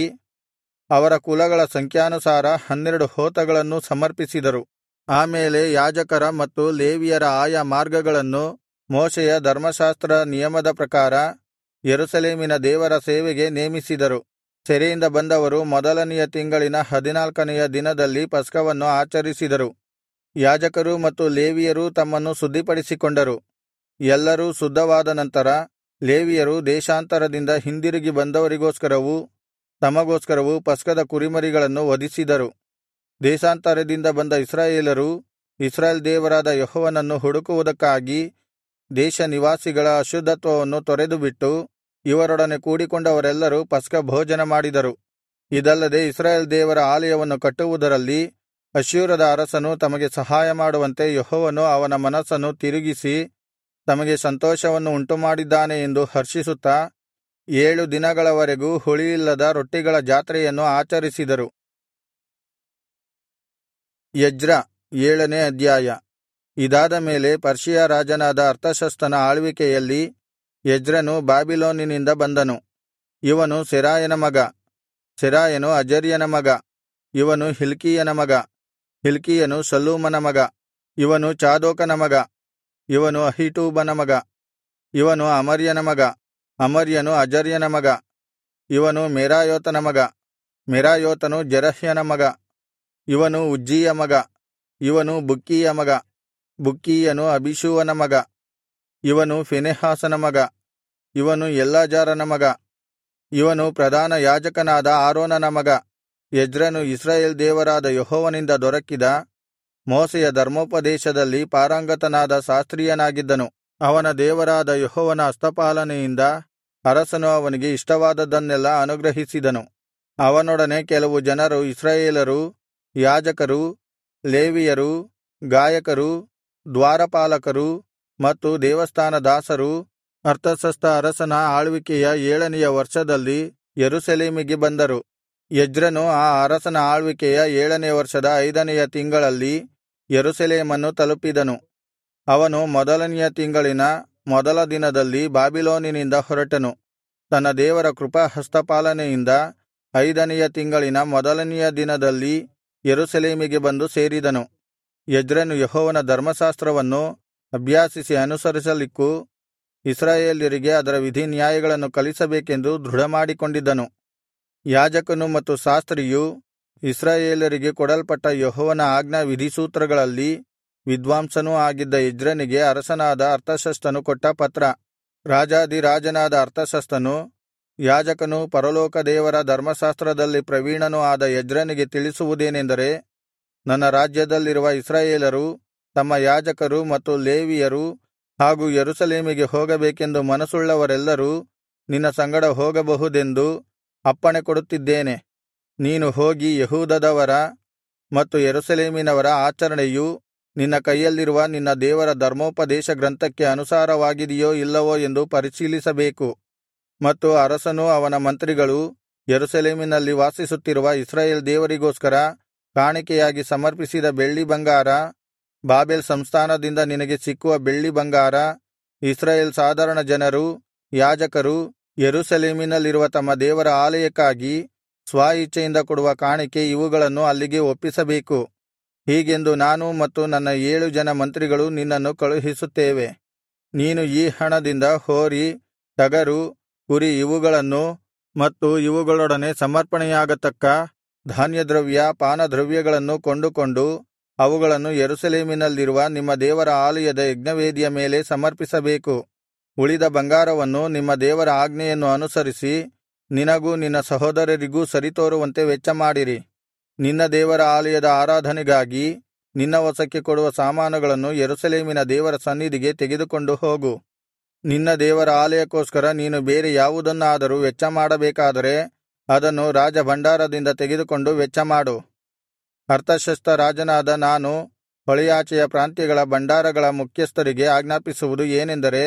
ಅವರ ಕುಲಗಳ ಸಂಖ್ಯಾನುಸಾರ ಹನ್ನೆರಡು ಹೋತಗಳನ್ನೂ ಸಮರ್ಪಿಸಿದರು. ಆಮೇಲೆ ಯಾಜಕರ ಮತ್ತು ಲೇವಿಯರ ಆಯಾ ಮಾರ್ಗಗಳನ್ನು ಮೋಶೆಯ ಧರ್ಮಶಾಸ್ತ್ರ ನಿಯಮದ ಪ್ರಕಾರ ಯೆರೂಸಲೇಮಿನ ದೇವರ ಸೇವೆಗೆ ನೇಮಿಸಿದರು. ಸೆರೆಯಿಂದ ಬಂದವರು ಮೊದಲನೆಯ ತಿಂಗಳಿನ ಹದಿನಾಲ್ಕನೆಯ ದಿನದಲ್ಲಿ ಪಸ್ಕವನ್ನು ಆಚರಿಸಿದರು. ಯಾಜಕರೂ ಮತ್ತು ಲೇವಿಯರೂ ತಮ್ಮನ್ನು ಶುದ್ಧಿಪಡಿಸಿಕೊಂಡರು. ಎಲ್ಲರೂ ಶುದ್ಧವಾದ ನಂತರ ಲೇವಿಯರು ದೇಶಾಂತರದಿಂದ ಹಿಂದಿರುಗಿ ಬಂದವರಿಗೋಸ್ಕರವೂ ತಮಗೋಸ್ಕರವೂ ಪಸ್ಕದ ಕುರಿಮರಿಗಳನ್ನು ವಧಿಸಿದರು. ದೇಶಾಂತರದಿಂದ ಬಂದ ಇಸ್ರಾಯೇಲರು ಇಸ್ರಾಯೇಲ್ ದೇವರಾದ ಯೆಹೋವನನ್ನು ಹುಡುಕುವುದಕ್ಕಾಗಿ ದೇಶ ನಿವಾಸಿಗಳ ಅಶುದ್ಧತ್ವವನ್ನು ತೊರೆದುಬಿಟ್ಟು ಇವರೊಡನೆ ಕೂಡಿಕೊಂಡವರೆಲ್ಲರೂ ಪಸ್ಕ ಭೋಜನ ಮಾಡಿದರು. ಇದಲ್ಲದೆ ಇಸ್ರಾಯೇಲ್ ದೇವರ ಆಲಯವನ್ನು ಕಟ್ಟುವುದರಲ್ಲಿ ಅಶ್ಶೂರದ ಅರಸನು ತಮಗೆ ಸಹಾಯ ಮಾಡುವಂತೆ ಯೆಹೋವನು ಅವನ ಮನಸ್ಸನ್ನು ತಿರುಗಿಸಿ ತಮಗೆ ಸಂತೋಷವನ್ನು ಉಂಟುಮಾಡಿದ್ದಾನೆ ಎಂದು ಹರ್ಷಿಸುತ್ತಾ ಏಳು ದಿನಗಳವರೆಗೂ ಹುಳಿಯಿಲ್ಲದ ರೊಟ್ಟಿಗಳ ಜಾತ್ರೆಯನ್ನು ಆಚರಿಸಿದರು. ಎಜ್ರ ಏಳನೇ ಅಧ್ಯಾಯ. ಇದಾದ ಮೇಲೆ ಪರ್ಷಿಯ ರಾಜನಾದ ಅರ್ತಷಸ್ತನ ಆಳ್ವಿಕೆಯಲ್ಲಿ ಎಜ್ರನು ಬಾಬಿಲೋನಿನಿಂದ ಬಂದನು. ಇವನು ಸೆರಾಯನ ಮಗ, ಸೆರಾಯನು ಅಜರ್ಯನ ಮಗ, ಇವನು ಹಿಲ್ಕೀಯನ ಮಗ, ಹಿಲ್ಕೀಯನು ಶಲ್ಲೂಮನ ಮಗ, ಇವನು ಚಾದೋಕನ ಮಗ, ಇವನು ಅಹೀಟೂಬನ ಮಗ, ಇವನು ಅಮರ್ಯನ ಮಗ, ಅಮರ್ಯನು ಅಜರ್ಯನ ಮಗ, ಇವನು ಮೆರಾಯೋತನ ಮಗ, ಮೆರಾಯೋತನು ಜೆರಹ್ಯನ ಮಗ, ಇವನು ಉಜ್ಜೀಯ ಮಗ, ಇವನು ಬುಕ್ಕೀಯ ಮಗ, ಬುಕ್ಕೀಯನು ಅಬೀಷೂವನ ಮಗ, ಇವನು ಫೀನೆಹಾಸನ ಮಗ, ಇವನು ಎಲ್ಲಾಜಾರನ ಮಗ, ಇವನು ಪ್ರಧಾನ ಯಾಜಕನಾದ ಆರೋನನ ಮಗ. ಎಜ್ರನು ಇಸ್ರಾಯೇಲ್ ದೇವರಾದ ಯೆಹೋವನಿಂದ ದೊರಕಿದ ಮೋಶೆಯ ಧರ್ಮೋಪದೇಶದಲ್ಲಿ ಪಾರಂಗತನಾದ ಶಾಸ್ತ್ರಿಯನಾಗಿದ್ದನು. ಅವನ ದೇವರಾದ ಯೆಹೋವನ ಹಸ್ತಪಾಲನೆಯಿಂದ ಅರಸನು ಅವನಿಗೆ ಇಷ್ಟವಾದದ್ದನ್ನೆಲ್ಲಾ ಅನುಗ್ರಹಿಸಿದನು. ಅವನೊಡನೆ ಕೆಲವು ಜನರು ಇಸ್ರಾಯೇಲರೂ, ಯಾಜಕರೂ, ಲೇವಿಯರೂ, ಗಾಯಕರೂ, ದ್ವಾರಪಾಲಕರೂ ಮತ್ತು ದೇವಸ್ಥಾನ ದಾಸರೂ ಅರ್ತಷಸ್ತ ಅರಸನ ಆಳ್ವಿಕೆಯ ಏಳನೆಯ ವರ್ಷದಲ್ಲಿ ಯೆರೂಸಲೇಮಿಗೆ ಬಂದರು. ಎಜ್ರನು ಆ ಅರಸನ ಆಳ್ವಿಕೆಯ ಏಳನೆಯ ವರ್ಷದ ಐದನೆಯ ತಿಂಗಳಲ್ಲಿ ಯೆರೂಸಲೇಮನ್ನು ತಲುಪಿದನು. ಅವನು ಮೊದಲನೆಯ ತಿಂಗಳಿನ ಮೊದಲ ದಿನದಲ್ಲಿ ಬಾಬಿಲೋನಿನಿಂದ ಹೊರಟನು. ತನ್ನ ದೇವರ ಕೃಪಾಹಸ್ತಪಾಲನೆಯಿಂದ ಐದನೆಯ ತಿಂಗಳಿನ ಮೊದಲನೆಯ ದಿನದಲ್ಲಿ ಯೆರೂಸಲೇಮಿಗೆ ಬಂದು ಸೇರಿದನು. ಎಜ್ರನು ಯೆಹೋವನ ಧರ್ಮಶಾಸ್ತ್ರವನ್ನು ಅಭ್ಯಾಸಿಸಿ ಅನುಸರಿಸಲಿಕ್ಕೂ ಇಸ್ರಾಯೇಲ್ಯರಿಗೆ ಅದರ ವಿಧಿನ್ಯಾಯಗಳನ್ನು ಕಲಿಸಬೇಕೆಂದು ದೃಢಮಾಡಿಕೊಂಡಿದ್ದನು. ಯಾಜಕನು ಮತ್ತು ಶಾಸ್ತ್ರಿಯೂ ಇಸ್ರಾಯೇಲರಿಗೆ ಕೊಡಲ್ಪಟ್ಟ ಯೆಹೋವನ ಆಜ್ಞಾ ವಿಧಿಸೂತ್ರಗಳಲ್ಲಿ ವಿದ್ವಾಂಸನೂ ಆಗಿದ್ದ ಎಜ್ರನಿಗೆ ಅರಸನಾದ ಅರ್ತಷಸ್ತನು ಕೊಟ್ಟ ಪತ್ರ. ರಾಜಾಧಿರಾಜನಾದ ಅರ್ತಷಸ್ತನು ಯಾಜಕನೂ ಪರಲೋಕ ದೇವರ ಧರ್ಮಶಾಸ್ತ್ರದಲ್ಲಿ ಪ್ರವೀಣನೂ ಆದ ಎಜ್ರನಿಗೆ ತಿಳಿಸುವುದೇನೆಂದರೆ, ನನ್ನ ರಾಜ್ಯದಲ್ಲಿರುವ ಇಸ್ರಾಯೇಲರು ತಮ್ಮ ಯಾಜಕರು ಮತ್ತು ಲೇವಿಯರು ಹಾಗೂ ಯೆರೂಸಲೇಮಿಗೆ ಹೋಗಬೇಕೆಂದು ಮನಸ್ಸುಳ್ಳವರೆಲ್ಲರೂ ನಿನ್ನ ಸಂಗಡ ಹೋಗಬಹುದೆಂದು ಅಪ್ಪಣೆ ಕೊಡುತ್ತಿದ್ದೇನೆ. ನೀನು ಹೋಗಿ ಯೆಹೂದದವರ ಮತ್ತು ಯೆರೂಸಲೇಮಿನವರ ಆಚರಣೆಯು ನಿನ್ನ ಕೈಯಲ್ಲಿರುವ ನಿನ್ನ ದೇವರ ಧರ್ಮೋಪದೇಶ ಗ್ರಂಥಕ್ಕೆ ಅನುಸಾರವಾಗಿದೆಯೋ ಇಲ್ಲವೋ ಎಂದು ಪರಿಶೀಲಿಸಬೇಕು. ಮತ್ತು ಅರಸನೂ ಅವನ ಮಂತ್ರಿಗಳೂ ಯೆರೂಸಲೇಮಿನಲ್ಲಿ ವಾಸಿಸುತ್ತಿರುವ ಇಸ್ರಾಯೇಲ್ ದೇವರಿಗೋಸ್ಕರ ಕಾಣಿಕೆಯಾಗಿ ಸಮರ್ಪಿಸಿದ ಬೆಳ್ಳಿ ಬಂಗಾರ, ಬಾಬೆಲ್ ಸಂಸ್ಥಾನದಿಂದ ನಿನಗೆ ಸಿಕ್ಕುವ ಬೆಳ್ಳಿ ಬಂಗಾರ, ಇಸ್ರಾಯೇಲ್ ಸಾಧಾರಣ ಜನರೂ ಯಾಜಕರೂ ಯೆರೂಸಲೇಮಿನಲ್ಲಿರುವ ತಮ್ಮ ದೇವರ ಆಲಯಕ್ಕಾಗಿ ಸ್ವ ಇಚ್ಛೆಯಿಂದ ಕೊಡುವ ಕಾಣಿಕೆ ಇವುಗಳನ್ನು ಅಲ್ಲಿಗೆ ಒಪ್ಪಿಸಬೇಕು. ಹೀಗೆಂದು ನಾನು ಮತ್ತು ನನ್ನ ಏಳು ಜನ ಮಂತ್ರಿಗಳು ನಿನ್ನನ್ನು ಕಳುಹಿಸುತ್ತೇವೆ. ನೀನು ಈ ಹಣದಿಂದ ಹೋರಿ, ಟಗರು, ಕುರಿ ಇವುಗಳನ್ನೂ ಮತ್ತು ಇವುಗಳೊಡನೆ ಸಮರ್ಪಣೆಯಾಗತಕ್ಕ ಧಾನ್ಯದ್ರವ್ಯ, ಪಾನದ್ರವ್ಯಗಳನ್ನೂ ಕೊಂಡುಕೊಂಡು ಅವುಗಳನ್ನು ಯೆರೂಸಲೇಮಿನಲ್ಲಿರುವ ನಿಮ್ಮ ದೇವರ ಆಲಯದ ಯಜ್ಞವೇದಿಯ ಮೇಲೆ ಸಮರ್ಪಿಸಬೇಕು. ಉಳಿದ ಬಂಗಾರವನ್ನು ನಿಮ್ಮ ದೇವರ ಆಜ್ಞೆಯನ್ನು ಅನುಸರಿಸಿ ನಿನಗೂ ನಿನ್ನ ಸಹೋದರರಿಗೂ ಸರಿತೋರುವಂತೆ ವೆಚ್ಚಮಾಡಿರಿ. ನಿನ್ನ ದೇವರ ಆಲಯದ ಆರಾಧನೆಗಾಗಿ ನಿನ್ನ ವಶಕ್ಕೆ ಕೊಡುವ ಸಾಮಾನುಗಳನ್ನು ಯೆರೂಸಲೇಮಿನ ದೇವರ ಸನ್ನಿಧಿಗೆ ತೆಗೆದುಕೊಂಡು ಹೋಗು. ನಿನ್ನ ದೇವರ ಆಲಯಕ್ಕೋಸ್ಕರ ನೀನು ಬೇರೆ ಯಾವುದನ್ನಾದರೂ ವೆಚ್ಚಮಾಡಬೇಕಾದರೆ ಅದನ್ನು ರಾಜಭಂಡಾರದಿಂದ ತೆಗೆದುಕೊಂಡು ವೆಚ್ಚಮಾಡು. ಅರ್ತಷಸ್ತ ರಾಜನಾದ ನಾನು ಹೊಳೆಯಾಚೆಯ ಪ್ರಾಂತ್ಯಗಳ ಭಂಡಾರಗಳ ಮುಖ್ಯಸ್ಥರಿಗೆ ಆಜ್ಞಾಪಿಸುವುದು ಏನೆಂದರೆ,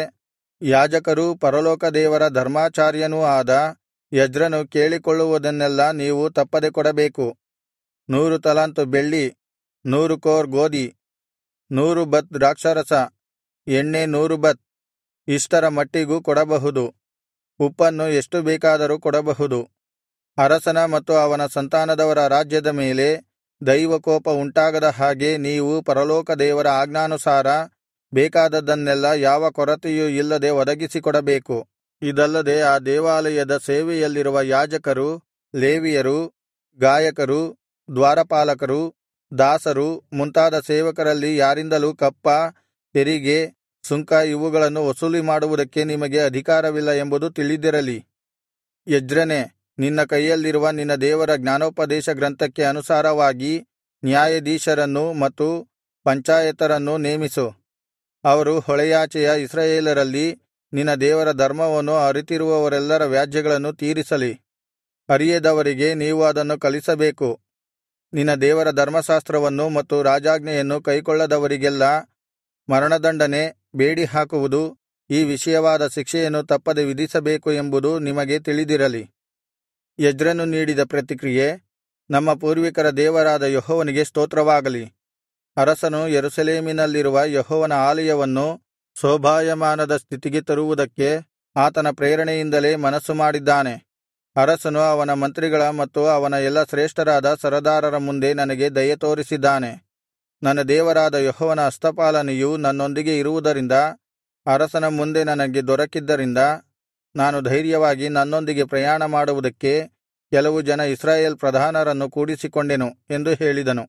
ಯಾಜಕರೂ ಪರಲೋಕ ದೇವರ ಧರ್ಮಾಚಾರ್ಯನೂ ಆದ ಎಜ್ರನು ಕೇಳಿಕೊಳ್ಳುವುದನ್ನೆಲ್ಲಾ ನೀವು ತಪ್ಪದೆ ಕೊಡಬೇಕು. ನೂರು ತಲಾಂತು ಬೆಳ್ಳಿ, ನೂರು ಕೋರ್ ಗೋದಿ, ನೂರು ಬತ್ ದ್ರಾಕ್ಷಾರಸ, ಎಣ್ಣೆ ನೂರು ಬತ್, ಇಷ್ಟರ ಮಟ್ಟಿಗೂ ಕೊಡಬಹುದು. ಉಪ್ಪನ್ನು ಎಷ್ಟು ಬೇಕಾದರೂ ಕೊಡಬಹುದು. ಅರಸನ ಮತ್ತು ಅವನ ಸಂತಾನದವರ ರಾಜ್ಯದ ಮೇಲೆ ದೈವಕೋಪ ಉಂಟಾಗದ ಹಾಗೆ ನೀವು ಪರಲೋಕ ದೇವರ ಆಜ್ಞಾನುಸಾರ ಬೇಕಾದದ್ದನ್ನೆಲ್ಲಾ ಯಾವ ಕೊರತೆಯೂ ಇಲ್ಲದೆ ಒದಗಿಸಿಕೊಡಬೇಕು. ಇದಲ್ಲದೆ ಆ ದೇವಾಲಯದ ಸೇವೆಯಲ್ಲಿರುವ ಯಾಜಕರು, ಲೇವಿಯರು, ಗಾಯಕರು, ದ್ವಾರಪಾಲಕರು, ದಾಸರು ಮುಂತಾದ ಸೇವಕರಲ್ಲಿ ಯಾರಿಂದಲೂ ಕಪ್ಪ, ತೆರಿಗೆ, ಸುಂಕ ಇವುಗಳನ್ನು ವಸೂಲಿ ಮಾಡುವುದಕ್ಕೆ ನಿಮಗೆ ಅಧಿಕಾರವಿಲ್ಲ ಎಂಬುದು ತಿಳಿದಿರಲಿ. ಎಜ್ರನೇ, ನಿನ್ನ ಕೈಯಲ್ಲಿರುವ ನಿನ್ನ ದೇವರ ಜ್ಞಾನೋಪದೇಶ ಗ್ರಂಥಕ್ಕೆ ಅನುಸಾರವಾಗಿ ನ್ಯಾಯಾಧೀಶರನ್ನೂ ಮತ್ತು ಪಂಚಾಯತರನ್ನೂ ನೇಮಿಸು. ಅವರು ಹೊಳೆಯಾಚೆಯ ಇಸ್ರಾಯೇಲರಲ್ಲಿ ನಿನ್ನ ದೇವರ ಧರ್ಮವನ್ನು ಅರಿತಿರುವವರೆಲ್ಲರ ವ್ಯಾಜ್ಯಗಳನ್ನು ತೀರಿಸಲಿ. ಅರಿಯದವರಿಗೆ ನೀವು ಅದನ್ನು ಕಲಿಸಬೇಕು. ನಿನ್ನ ದೇವರ ಧರ್ಮಶಾಸ್ತ್ರವನ್ನು ಮತ್ತು ರಾಜಾಜ್ಞೆಯನ್ನು ಕೈಕೊಳ್ಳದವರಿಗೆಲ್ಲಾ ಮರಣದಂಡನೆ, ಬೇಡಿಹಾಕುವುದು, ಈ ವಿಷಯವಾದ ಶಿಕ್ಷೆಯನ್ನು ತಪ್ಪದೆ ವಿಧಿಸಬೇಕು ಎಂಬುದು ನಿಮಗೆ ತಿಳಿದಿರಲಿ. ಎಜ್ರನು ನೀಡಿದ ಪ್ರತಿಕ್ರಿಯೆ. ನಮ್ಮ ಪೂರ್ವಿಕರ ದೇವರಾದ ಯೆಹೋವನಿಗೆ ಸ್ತೋತ್ರವಾಗಲಿ. ಅರಸನು ಯೆರೂಸಲೇಮಿನಲ್ಲಿರುವ ಯೆಹೋವನ ಆಲಯವನ್ನು ಶೋಭಾಯಮಾನದ ಸ್ಥಿತಿಗೆ ತರುವುದಕ್ಕೆ ಆತನ ಪ್ರೇರಣೆಯಿಂದಲೇ ಮನಸ್ಸು ಮಾಡಿದ್ದಾನೆ. ಅರಸನು ಅವನ ಮಂತ್ರಿಗಳ ಮತ್ತು ಅವನ ಎಲ್ಲಾ ಶ್ರೇಷ್ಠರಾದ ಸರದಾರರ ಮುಂದೆ ನನಗೆ ದಯೆ ತೋರಿಸಿದ್ದಾನೆ. ನನ್ನ ದೇವರಾದ ಯೆಹೋವನ ಹಸ್ತಪಾಲನೆಯು ನನ್ನೊಂದಿಗೆ ಇರುವುದರಿಂದ ಅರಸನ ಮುಂದೆ ನನಗೆ ದೊರಕಿದ್ದರಿಂದ ನಾನು ಧೈರ್ಯವಾಗಿ ನನ್ನೊಂದಿಗೆ ಪ್ರಯಾಣ ಮಾಡುವುದಕ್ಕೆ ಕೆಲವು ಜನ ಇಸ್ರಾಯೇಲ್ ಪ್ರಧಾನರನ್ನು ಕೂಡಿಸಿಕೊಂಡೆನು ಎಂದು ಹೇಳಿದನು.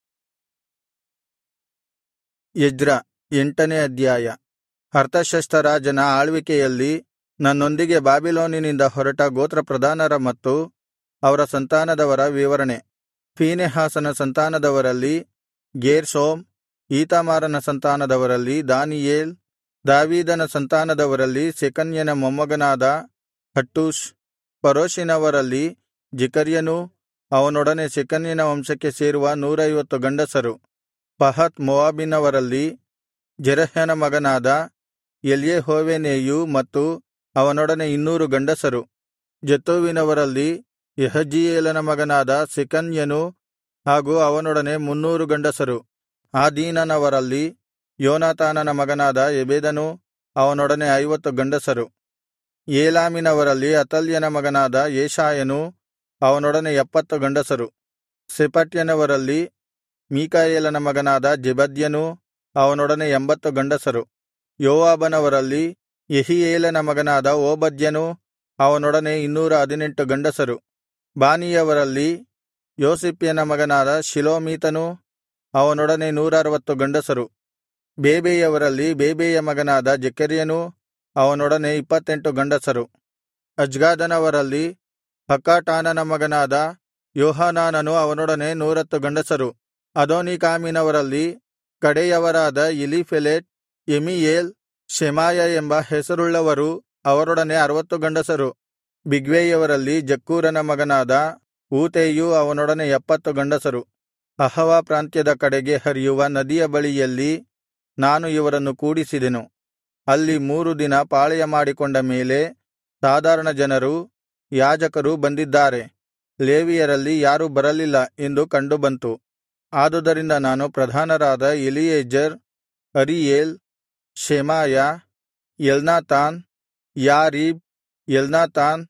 ಎಜ್ರ ಎಂಟನೇ ಅಧ್ಯಾಯ. ಅರ್ತಷಸ್ತ ರಾಜನ ಆಳ್ವಿಕೆಯಲ್ಲಿ ನನ್ನೊಂದಿಗೆ ಬಾಬಿಲೋನಿನಿಂದ ಹೊರಟ ಗೋತ್ರಪ್ರಧಾನರ ಮತ್ತು ಅವರ ಸಂತಾನದವರ ವಿವರಣೆ. ಫೀನೆಹಾಸನ ಸಂತಾನದವರಲ್ಲಿ ಗೇರ್ಷೋಮ್, ಈತಾಮಾರನ ಸಂತಾನದವರಲ್ಲಿ ದಾನಿಯೇಲ್, ದಾವೀದನ ಸಂತಾನದವರಲ್ಲಿ ಶೆಕನ್ಯನ ಮೊಮ್ಮಗನಾದ ಹಟ್ಟೂಷ್. ಪರೋಷಿನವರಲ್ಲಿ ಜೆಕರ್ಯನೂ ಅವನೊಡನೆ ಶೆಕನ್ಯನ ವಂಶಕ್ಕೆ ಸೇರುವ ನೂರೈವತ್ತು ಗಂಡಸರು. ಪಹತ್ ಮೋವಾಬಿನವರಲ್ಲಿ ಜೆರಹ್ಯನ ಮಗನಾದ ಎಲ್ಯೆಹೋವೇನೈಯೂ ಮತ್ತು ಅವನೊಡನೆ ಇನ್ನೂರು ಗಂಡಸರು. ಜತ್ತೂವಿನವರಲ್ಲಿ ಯಹಜೀಯೇಲನ ಮಗನಾದ ಶೆಕನ್ಯನೂ ಹಾಗೂ ಅವನೊಡನೆ ಮುನ್ನೂರು ಗಂಡಸರು. ಆದೀನನವರಲ್ಲಿ ಯೋನಾತಾನನ ಮಗನಾದ ಎಬೆದನೂ ಅವನೊಡನೆ ಐವತ್ತು ಗಂಡಸರು. ಏಲಾಮಿನವರಲ್ಲಿ ಅತಲ್ಯನ ಮಗನಾದ ಯೆಶಾಯನೂ ಅವನೊಡನೆ ಎಪ್ಪತ್ತು ಗಂಡಸರು. ಶೆಫಟ್ಯನವರಲ್ಲಿ ಮೀಕಾಯೇಲನ ಮಗನಾದ ಜೆಬದ್ಯನೂ ಅವನೊಡನೆ ಎಂಬತ್ತು ಗಂಡಸರು. ಯೋವಾಬನವರಲ್ಲಿ ಯೆಹೀಯೇಲನ ಮಗನಾದ ಓಬದ್ಯನೂ ಅವನೊಡನೆ ಇನ್ನೂರ ಹದಿನೆಂಟು ಗಂಡಸರು. ಬಾನಿಯವರಲ್ಲಿ ಯೋಸಿಫ್ಯನ ಮಗನಾದ ಶಿಲೋಮೀತನೂ ಅವನೊಡನೆ ನೂರರುವತ್ತು ಗಂಡಸರು. ಬೇಬೈಯವರಲ್ಲಿ ಬೇಬೈಯ ಮಗನಾದ ಜೆಕರ್ಯನೂ ಅವನೊಡನೆ ಇಪ್ಪತ್ತೆಂಟು ಗಂಡಸರು. ಅಜ್ಗಾದನವರಲ್ಲಿ ಹಕ್ಕಾಟಾನನ ಮಗನಾದ ಯೋಹಾನಾನನು ಅವನೊಡನೆ ನೂರತ್ತು ಗಂಡಸರು. ಅದೋನೀಕಾಮಿನವರಲ್ಲಿ ಕಡೆಯವರಾದ ಎಲೀಫೆಲೆಟ್, ಎಮೀಯೇಲ್, ಶೆಮಾಯ ಎಂಬ ಹೆಸರುಳ್ಳವರು ಅವರೊಡನೆ ಅರವತ್ತು ಗಂಡಸರು. ಬಿಗ್ವೈಯವರಲ್ಲಿ ಜಕ್ಕೂರನ ಮಗನಾದ ಊತೈಯೂ ಅವನೊಡನೆ ಎಪ್ಪತ್ತು ಗಂಡಸರು. ಅಹವಾ ಪ್ರಾಂತ್ಯದ ಕಡೆಗೆ ಹರಿಯುವ ನದಿಯ ಬಳಿಯಲ್ಲಿ ನಾನು ಇವರನ್ನು ಕೂಡಿಸಿದೆನು. ಅಲ್ಲಿ ಮೂರು ದಿನ ಪಾಳೆಯ ಮಾಡಿಕೊಂಡ ಮೇಲೆ ಸಾಧಾರಣ ಜನರೂ ಯಾಜಕರೂ ಬಂದಿದ್ದಾರೆ, ಲೇವಿಯರಲ್ಲಿ ಯಾರೂ ಬರಲಿಲ್ಲ ಎಂದು ಕಂಡುಬಂತು. ಆದುದರಿಂದ ನಾನು ಪ್ರಧಾನರಾದ ಎಲೀಯೆಜೆರ್, ಅರೀಯೇಲ್, ಶೆಮಾಯ, ಎಲ್ನಾತಾನ್, ಯಾರೀಬ್, ಎಲ್ನಾತಾನ್,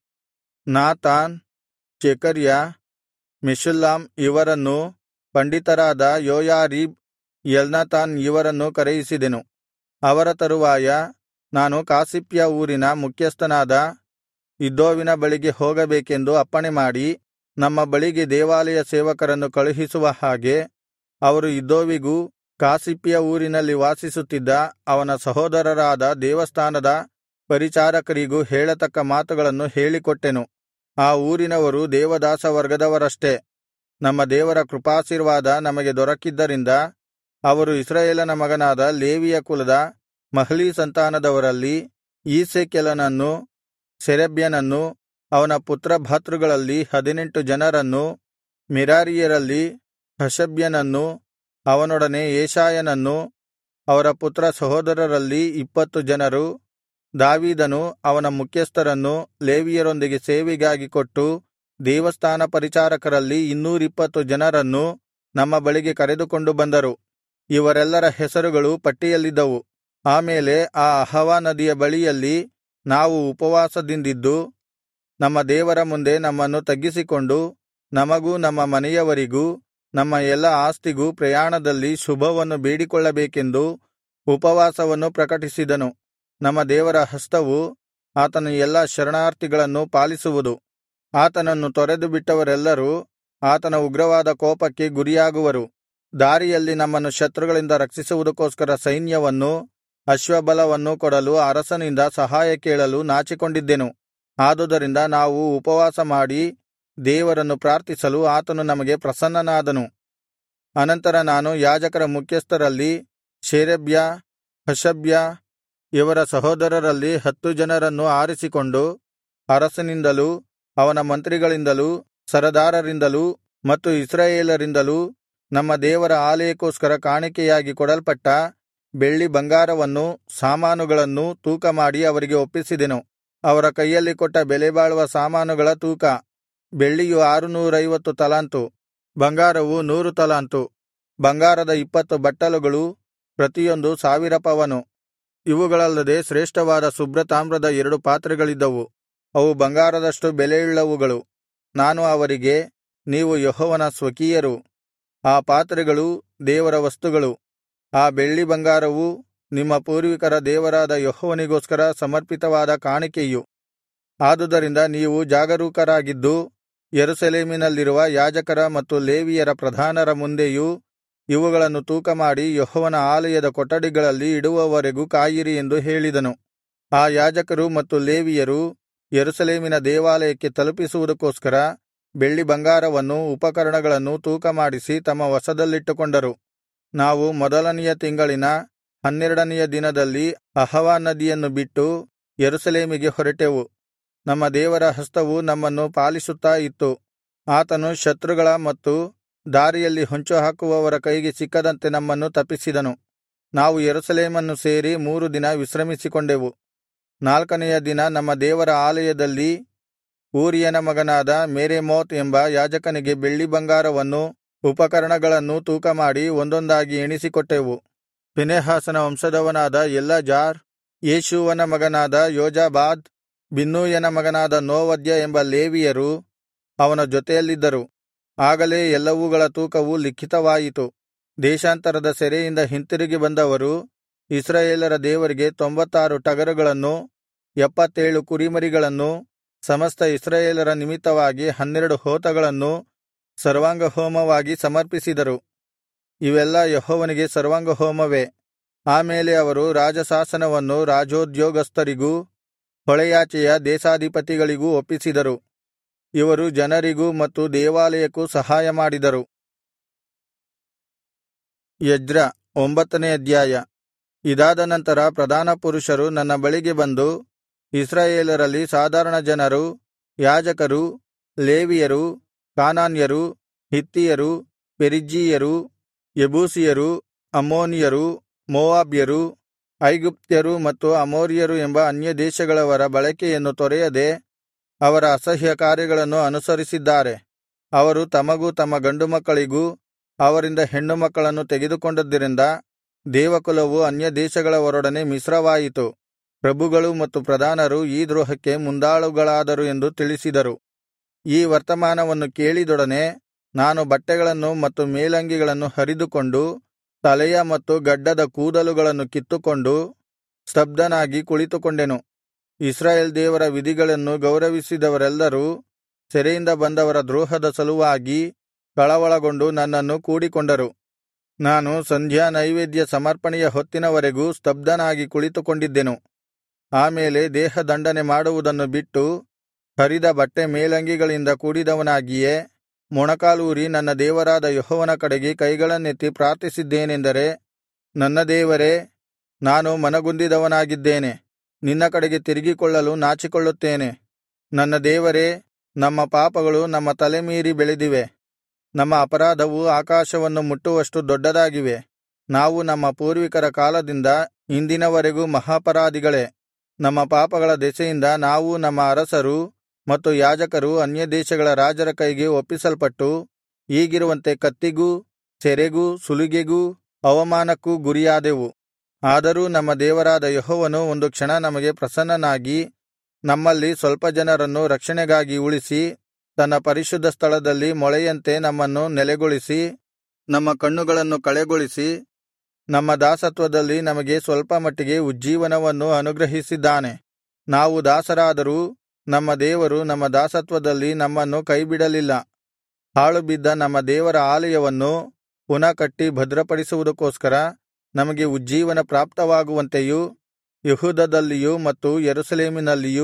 ನಾತಾನ್, ಜೆಕರ್ಯ, ಮೆಷುಲ್ಲಾಮ್ ಇವರನ್ನೂ ಪಂಡಿತರಾದ ಯೋಯಾರೀಬ್, ಎಲ್ನಾತಾನ್ ಇವರನ್ನೂ ಕರೆಯಿಸಿದೆನು. ಅವರ ತರುವಾಯ ನಾನು ಕಾಸಿಫ್ಯ ಊರಿನ ಮುಖ್ಯಸ್ಥನಾದ ಇದ್ದೋವಿನ ಬಳಿಗೆ ಹೋಗಬೇಕೆಂದು ಅಪ್ಪಣೆಮಾಡಿ, ನಮ್ಮ ಬಳಿಗೆ ದೇವಾಲಯ ಸೇವಕರನ್ನು ಕಳುಹಿಸುವ ಹಾಗೆ ಅವರು ಇದ್ದೋವಿಗೂ ಕಾಸಿಫ್ಯ ಊರಿನಲ್ಲಿ ವಾಸಿಸುತ್ತಿದ್ದ ಅವನ ಸಹೋದರರಾದ ದೇವಸ್ಥಾನದ ಪರಿಚಾರಕರಿಗೂ ಹೇಳತಕ್ಕ ಮಾತುಗಳನ್ನು ಹೇಳಿಕೊಟ್ಟೆನು. ಆ ಊರಿನವರು ದೇವದಾಸ ವರ್ಗದವರಷ್ಟೇ. ನಮ್ಮ ದೇವರ ಕೃಪಾಶೀರ್ವಾದ ನಮಗೆ ದೊರಕಿದ್ದರಿಂದ ಅವರು ಇಸ್ರಾಯೇಲನ ಮಗನಾದ ಲೇವಿಯ ಕುಲದ ಮಹ್ಲೀ ಸಂತಾನದವರಲ್ಲಿ ಈಸೆಕೆಲನನ್ನೂ ಸೆರೆಬ್ಯನನ್ನೂ ಅವನ ಪುತ್ರಭ್ರಾತೃಗಳಲ್ಲಿ ಹದಿನೆಂಟು ಜನರನ್ನೂ, ಮೆರಾರಿಯರಲ್ಲಿ ಹಷಬ್ಯನನ್ನೂ ಅವನೊಡನೆ ಯೆಶಾಯನನ್ನೂ, ಅವರ ಪುತ್ರ ಸಹೋದರರಲ್ಲಿ ಇಪ್ಪತ್ತು ಜನರು, ದಾವೀದನು ಅವನ ಮುಖ್ಯಸ್ಥರನ್ನು ಲೇವಿಯರೊಂದಿಗೆ ಸೇವೆಗಾಗಿ ಕೊಟ್ಟು ದೇವಸ್ಥಾನ ಪರಿಚಾರಕರಲ್ಲಿ ಇನ್ನೂರಿಪ್ಪತ್ತು ಜನರನ್ನು ನಮ್ಮ ಬಳಿಗೆ ಕರೆದುಕೊಂಡು ಬಂದರು. ಇವರೆಲ್ಲರ ಹೆಸರುಗಳು ಪಟ್ಟಿಯಲ್ಲಿದ್ದವು. ಆಮೇಲೆ ಆ ಅಹವಾ ನದಿಯ ಬಳಿಯಲ್ಲಿ ನಾವು ಉಪವಾಸದಿಂದಿದ್ದು ನಮ್ಮ ದೇವರ ಮುಂದೆ ನಮ್ಮನ್ನು ತಗ್ಗಿಸಿಕೊಂಡು ನಮಗೂ ನಮ್ಮ ಮನೆಯವರಿಗೂ ನಮ್ಮ ಎಲ್ಲಾ ಆಸ್ತಿಗೂ ಪ್ರಯಾಣದಲ್ಲಿ ಶುಭವನ್ನು ಬೇಡಿಕೊಳ್ಳಬೇಕೆಂದು ಉಪವಾಸವನ್ನು ಪ್ರಕಟಿಸಿದನು. ನಮ್ಮ ದೇವರ ಹಸ್ತವು ಆತನ ಎಲ್ಲಾ ಶರಣಾರ್ಥಿಗಳನ್ನು ಪಾಲಿಸುವುದು. ಆತನನ್ನು ತೊರೆದು ಬಿಟ್ಟವರೆಲ್ಲರೂ ಆತನ ಉಗ್ರವಾದ ಕೋಪಕ್ಕೆ ಗುರಿಯಾಗುವರು. ದಾರಿಯಲ್ಲಿ ನಮ್ಮನ್ನು ಶತ್ರುಗಳಿಂದ ರಕ್ಷಿಸುವುದಕ್ಕೋಸ್ಕರ ಸೈನ್ಯವನ್ನೂ ಅಶ್ವಬಲವನ್ನೂ ಕೊಡಲು ಅರಸನಿಂದ ಸಹಾಯ ಕೇಳಲು ನಾಚಿಕೊಂಡಿದ್ದೆನು. ಆದುದರಿಂದ ನಾವು ಉಪವಾಸ ಮಾಡಿ ದೇವರನ್ನು ಪ್ರಾರ್ಥಿಸಲು ಆತನು ನಮಗೆ ಪ್ರಸನ್ನನಾದನು. ಅನಂತರ ನಾನು ಯಾಜಕರ ಮುಖ್ಯಸ್ಥರಲ್ಲಿ ಶೇರೇಬ್ಯ, ಹಷಬ್ಯ ಇವರ ಸಹೋದರರಲ್ಲಿ ಹತ್ತು ಜನರನ್ನು ಆರಿಸಿಕೊಂಡು ಅರಸನಿಂದಲೂ ಅವನ ಮಂತ್ರಿಗಳಿಂದಲೂ ಸರದಾರರಿಂದಲೂ ಮತ್ತು ಇಸ್ರಾಯೇಲರಿಂದಲೂ ನಮ್ಮ ದೇವರ ಆಲಯಕ್ಕೋಸ್ಕರ ಕಾಣಿಕೆಯಾಗಿ ಕೊಡಲ್ಪಟ್ಟ ಬೆಳ್ಳಿ ಬಂಗಾರವನ್ನೂ ಸಾಮಾನುಗಳನ್ನೂ ತೂಕಮಾಡಿ ಅವರಿಗೆ ಒಪ್ಪಿಸಿದೆನು. ಅವರ ಕೈಯಲ್ಲಿ ಕೊಟ್ಟ ಬೆಲೆಬಾಳುವ ಸಾಮಾನುಗಳ ತೂಕ: ಬೆಳ್ಳಿಯು ಆರುನೂರೈವತ್ತು ತಲಾಂತು, ಬಂಗಾರವು ನೂರು ತಲಾಂತು, ಬಂಗಾರದ ಇಪ್ಪತ್ತು ಬಟ್ಟಲುಗಳು, ಪ್ರತಿಯೊಂದು ಸಾವಿರ ಪವನು. ಇವುಗಳಲ್ಲದೆ ಶ್ರೇಷ್ಠವಾದ ಶುಭ್ರತಾಮ್ರದ ಎರಡು ಪಾತ್ರೆಗಳಿದ್ದವು, ಅವು ಬಂಗಾರದಷ್ಟು ಬೆಲೆಯುಳ್ಳವುಗಳು. ನಾನು ಅವರಿಗೆ, ನೀವು ಯೆಹೋವನ ಸ್ವಕೀಯರು, ಆ ಪಾತ್ರೆಗಳು ದೇವರ ವಸ್ತುಗಳು, ಆ ಬೆಳ್ಳಿ ಬಂಗಾರವು ನಿಮ್ಮ ಪೂರ್ವಿಕರ ದೇವರಾದ ಯೆಹೋವನಿಗೋಸ್ಕರ ಸಮರ್ಪಿತವಾದ ಕಾಣಿಕೆಯು. ಆದುದರಿಂದ ನೀವು ಜಾಗರೂಕರಾಗಿದ್ದು ಯೆರೂಸಲೇಮಿನಲ್ಲಿರುವ ಯಾಜಕರ ಮತ್ತು ಲೇವಿಯರ ಪ್ರಧಾನರ ಮುಂದೆಯೂ ಇವುಗಳನ್ನು ತೂಕಮಾಡಿ ಯೆಹೋವನ ಆಲಯದ ಕೊಠಡಿಗಳಲ್ಲಿ ಇಡುವವರೆಗೂ ಕಾಯಿರಿ ಎಂದು ಹೇಳಿದನು. ಆ ಯಾಜಕರು ಮತ್ತು ಲೇವಿಯರು ಯೆರೂಸಲೇಮಿನ ದೇವಾಲಯಕ್ಕೆ ತಲುಪಿಸುವುದಕ್ಕೋಸ್ಕರ ಬೆಳ್ಳಿ ಬಂಗಾರವನ್ನೂ ಉಪಕರಣಗಳನ್ನೂ ತೂಕಮಾಡಿಸಿ ತಮ್ಮ ವಶದಲ್ಲಿಟ್ಟುಕೊಂಡರು. ನಾವು ಮೊದಲನೆಯ ತಿಂಗಳಿನ ಹನ್ನೆರಡನೆಯ ದಿನದಲ್ಲಿ ಅಹವಾ ನದಿಯನ್ನು ಬಿಟ್ಟು ಯೆರೂಸಲೇಮಿಗೆ ಹೊರಟೆವು. ನಮ್ಮ ದೇವರ ಹಸ್ತವು ನಮ್ಮನ್ನು ಪಾಲಿಸುತ್ತಾ ಇತ್ತು. ಆತನು ಶತ್ರುಗಳ ಮತ್ತು ದಾರಿಯಲ್ಲಿ ಹೊಂಚುಹಾಕುವವರ ಕೈಗೆ ಸಿಕ್ಕದಂತೆ ನಮ್ಮನ್ನು ತಪ್ಪಿಸಿದನು. ನಾವು ಯೆರೂಸಲೇಮನ್ನು ಸೇರಿ ಮೂರು ದಿನ ವಿಶ್ರಮಿಸಿಕೊಂಡೆವು. ನಾಲ್ಕನೆಯ ದಿನ ನಮ್ಮ ದೇವರ ಆಲಯದಲ್ಲಿ ಊರಿಯನ ಮಗನಾದ ಮೆರೇಮೋತ್ ಎಂಬ ಯಾಜಕನಿಗೆ ಬೆಳ್ಳಿ ಬಂಗಾರವನ್ನೂ ಉಪಕರಣಗಳನ್ನೂ ತೂಕಮಾಡಿ ಒಂದೊಂದಾಗಿ ಎಣಿಸಿಕೊಟ್ಟೆವು. ಫೀನೆಹಾಸನ ವಂಶದವನಾದ ಎಲ್ಲಾಜಾರ್, ಯೇಷೂವನ ಮಗನಾದ ಯೋಜಾಬಾದ್, ಬಿನ್ನೂಯನ ಮಗನಾದ ನೋವದ್ಯ ಎಂಬ ಲೇವಿಯರು ಅವನ ಜೊತೆಯಲ್ಲಿದ್ದರು. ಆಗಲೇ ಎಲ್ಲವುಗಳ ತೂಕವು ಲಿಖಿತವಾಯಿತು. ದೇಶಾಂತರದ ಸೆರೆಯಿಂದ ಹಿಂತಿರುಗಿ ಬಂದವರು ಇಸ್ರಾಯೇಲರ ದೇವರಿಗೆ ತೊಂಬತ್ತಾರು ಟಗರುಗಳನ್ನೂ ಎಪ್ಪತ್ತೇಳು ಕುರಿಮರಿಗಳನ್ನೂ ಸಮಸ್ತ ಇಸ್ರಾಯೇಲರ ನಿಮಿತ್ತವಾಗಿ ಹನ್ನೆರಡು ಹೋತಗಳನ್ನೂ ಸರ್ವಾಂಗಹೋಮವಾಗಿ ಸಮರ್ಪಿಸಿದರು. ಇವೆಲ್ಲಾ ಯೆಹೋವನಿಗೆ ಸರ್ವಾಂಗಹೋಮವೇ. ಆಮೇಲೆ ಅವರು ರಾಜಶಾಸನವನ್ನು ರಾಜೋದ್ಯೋಗಸ್ಥರಿಗೂ ಹೊಳೆಯಾಚೆಯ ದೇಶಾಧಿಪತಿಗಳಿಗೂ ಒಪ್ಪಿಸಿದರು. ಇವರು ಜನರಿಗೂ ಮತ್ತು ದೇವಾಲಯಕ್ಕೂ ಸಹಾಯ ಮಾಡಿದರು. ಎಜ್ರ ಒಂಬತ್ತನೇ ಅಧ್ಯಾಯ. ಇದಾದ ನಂತರ ಪ್ರಧಾನ ಪುರುಷರು ನನ್ನ ಬಳಿಗೆ ಬಂದು, ಇಸ್ರಾಯೇಲರಲ್ಲಿ ಸಾಧಾರಣ ಜನರು, ಯಾಜಕರು, ಲೇವಿಯರು, ಕಾನಾನ್ಯರು, ಹಿತ್ತಿಯರು, ಪೆರಿಜ್ಜೀಯರು, ಯೆಬೂಸಿಯರು, ಅಮ್ಮೋನಿಯರು, ಮೋವಾಬ್ಯರು, ಐಗುಪ್ತ್ಯರು ಮತ್ತು ಅಮೋರಿಯರು ಎಂಬ ಅನ್ಯದೇಶಗಳವರ ಬಳಕೆಯನ್ನು ತೊರೆಯದೆ ಅವರ ಅಸಹ್ಯ ಕಾರ್ಯಗಳನ್ನು ಅನುಸರಿಸಿದ್ದಾರೆ. ಅವರು ತಮಗೂ ತಮ್ಮ ಗಂಡುಮಕ್ಕಳಿಗೂ ಅವರಿಂದ ಹೆಣ್ಣುಮಕ್ಕಳನ್ನು ತೆಗೆದುಕೊಂಡದ್ದರಿಂದ ದೇವಕುಲವು ಅನ್ಯದೇಶಗಳವರೊಡನೆ ಮಿಶ್ರವಾಯಿತು. ಪ್ರಭುಗಳು ಮತ್ತು ಪ್ರಧಾನರು ಈ ದ್ರೋಹಕ್ಕೆ ಮುಂದಾಳುಗಳಾದರು ಎಂದು ತಿಳಿಸಿದರು. ಈ ವರ್ತಮಾನವನ್ನು ಕೇಳಿದೊಡನೆ ನಾನು ಬಟ್ಟೆಗಳನ್ನು ಮತ್ತು ಮೇಲಂಗಿಗಳನ್ನು ಹರಿದುಕೊಂಡು ತಲೆಯ ಮತ್ತು ಗಡ್ಡದ ಕೂದಲುಗಳನ್ನು ಕಿತ್ತುಕೊಂಡು ಸ್ತಬ್ಧನಾಗಿ ಕುಳಿತುಕೊಂಡೆನು. ಇಸ್ರಾಯೇಲ್ ದೇವರ ವಿಧಿಗಳನ್ನು ಗೌರವಿಸಿದವರೆಲ್ಲರೂ ಸೆರೆಯಿಂದ ಬಂದವರ ದ್ರೋಹದ ಸಲುವಾಗಿ ಕಳವಳಗೊಂಡು ನನ್ನನ್ನು ಕೂಡಿಕೊಂಡರು. ನಾನು ಸಂಧ್ಯಾ ನೈವೇದ್ಯ ಸಮರ್ಪಣೆಯ ಹೊತ್ತಿನವರೆಗೂ ಸ್ತಬ್ಧನಾಗಿ ಕುಳಿತುಕೊಂಡಿದ್ದೆನು. ಆಮೇಲೆ ದೇಹದಂಡನೆ ಮಾಡುವುದನ್ನು ಬಿಟ್ಟು ಹರಿದ ಬಟ್ಟೆ ಮೇಲಂಗಿಗಳಿಂದ ಕೂಡಿದವನಾಗಿಯೇ ಮೊಣಕಾಲೂರಿ ನನ್ನ ದೇವರಾದ ಯೆಹೋವನ ಕಡೆಗೆ ಕೈಗಳನ್ನೆತ್ತಿ ಪ್ರಾರ್ಥಿಸಿದ್ದೇನೆಂದರೆ, ನನ್ನ ದೇವರೇ, ನಾನು ಮನಗುಂದಿದವನಾಗಿದ್ದೇನೆ. ನಿನ್ನ ಕಡೆಗೆ ತಿರುಗಿಕೊಳ್ಳಲು ನಾಚಿಕೊಳ್ಳುತ್ತೇನೆ. ನನ್ನ ದೇವರೇ, ನಮ್ಮ ಪಾಪಗಳು ನಮ್ಮ ತಲೆ ಮೀರಿ ಬೆಳೆದಿವೆ. ನಮ್ಮ ಅಪರಾಧವು ಆಕಾಶವನ್ನು ಮುಟ್ಟುವಷ್ಟು ದೊಡ್ಡದಾಗಿವೆ. ನಾವು ನಮ್ಮ ಪೂರ್ವಿಕರ ಕಾಲದಿಂದ ಇಂದಿನವರೆಗೂ ಮಹಾಪರಾಧಿಗಳೇ. ನಮ್ಮ ಪಾಪಗಳ ದೆಸೆಯಿಂದ ನಾವು, ನಮ್ಮ ಅರಸರು ಮತ್ತು ಯಾಜಕರು ಅನ್ಯದೇಶಗಳ ರಾಜರ ಕೈಗೆ ಒಪ್ಪಿಸಲ್ಪಟ್ಟು ಈಗಿರುವಂತೆ ಕತ್ತಿಗೂ ಸೆರೆಗೂ ಸುಲಿಗೆಗೂ ಅವಮಾನಕ್ಕೂ ಗುರಿಯಾದೆವು. ಆದರೂ ನಮ್ಮ ದೇವರಾದ ಯೆಹೋವನು ಒಂದು ಕ್ಷಣ ನಮಗೆ ಪ್ರಸನ್ನನಾಗಿ ನಮ್ಮಲ್ಲಿ ಸ್ವಲ್ಪ ಜನರನ್ನು ರಕ್ಷಣೆಗಾಗಿ ಉಳಿಸಿ ತನ್ನ ಪರಿಶುದ್ಧ ಸ್ಥಳದಲ್ಲಿ ಮೊಳೆಯಂತೆ ನಮ್ಮನ್ನು ನೆಲೆಗೊಳಿಸಿ ನಮ್ಮ ಕಣ್ಣುಗಳನ್ನು ಕಳೆಗೊಳಿಸಿ ನಮ್ಮ ದಾಸತ್ವದಲ್ಲಿ ನಮಗೆ ಸ್ವಲ್ಪ ಮಟ್ಟಿಗೆ ಉಜ್ಜೀವನವನ್ನು ಅನುಗ್ರಹಿಸಿದ್ದಾನೆ. ನಾವು ದಾಸರಾದರೂ ನಮ್ಮ ದೇವರು ನಮ್ಮ ದಾಸತ್ವದಲ್ಲಿ ನಮ್ಮನ್ನು ಕೈಬಿಡಲಿಲ್ಲ. ಹಾಳುಬಿದ್ದ ನಮ್ಮ ದೇವರ ಆಲಯವನ್ನು ಪುನಃ ಕಟ್ಟಿ ಭದ್ರಪಡಿಸುವುದಕ್ಕೋಸ್ಕರ ನಮಗೆ ಉಜ್ಜೀವನ ಪ್ರಾಪ್ತವಾಗುವಂತೆಯೂ ಯೆಹೂದದಲ್ಲಿಯೂ ಮತ್ತು ಯೆರೂಸಲೇಮಿನಲ್ಲಿಯೂ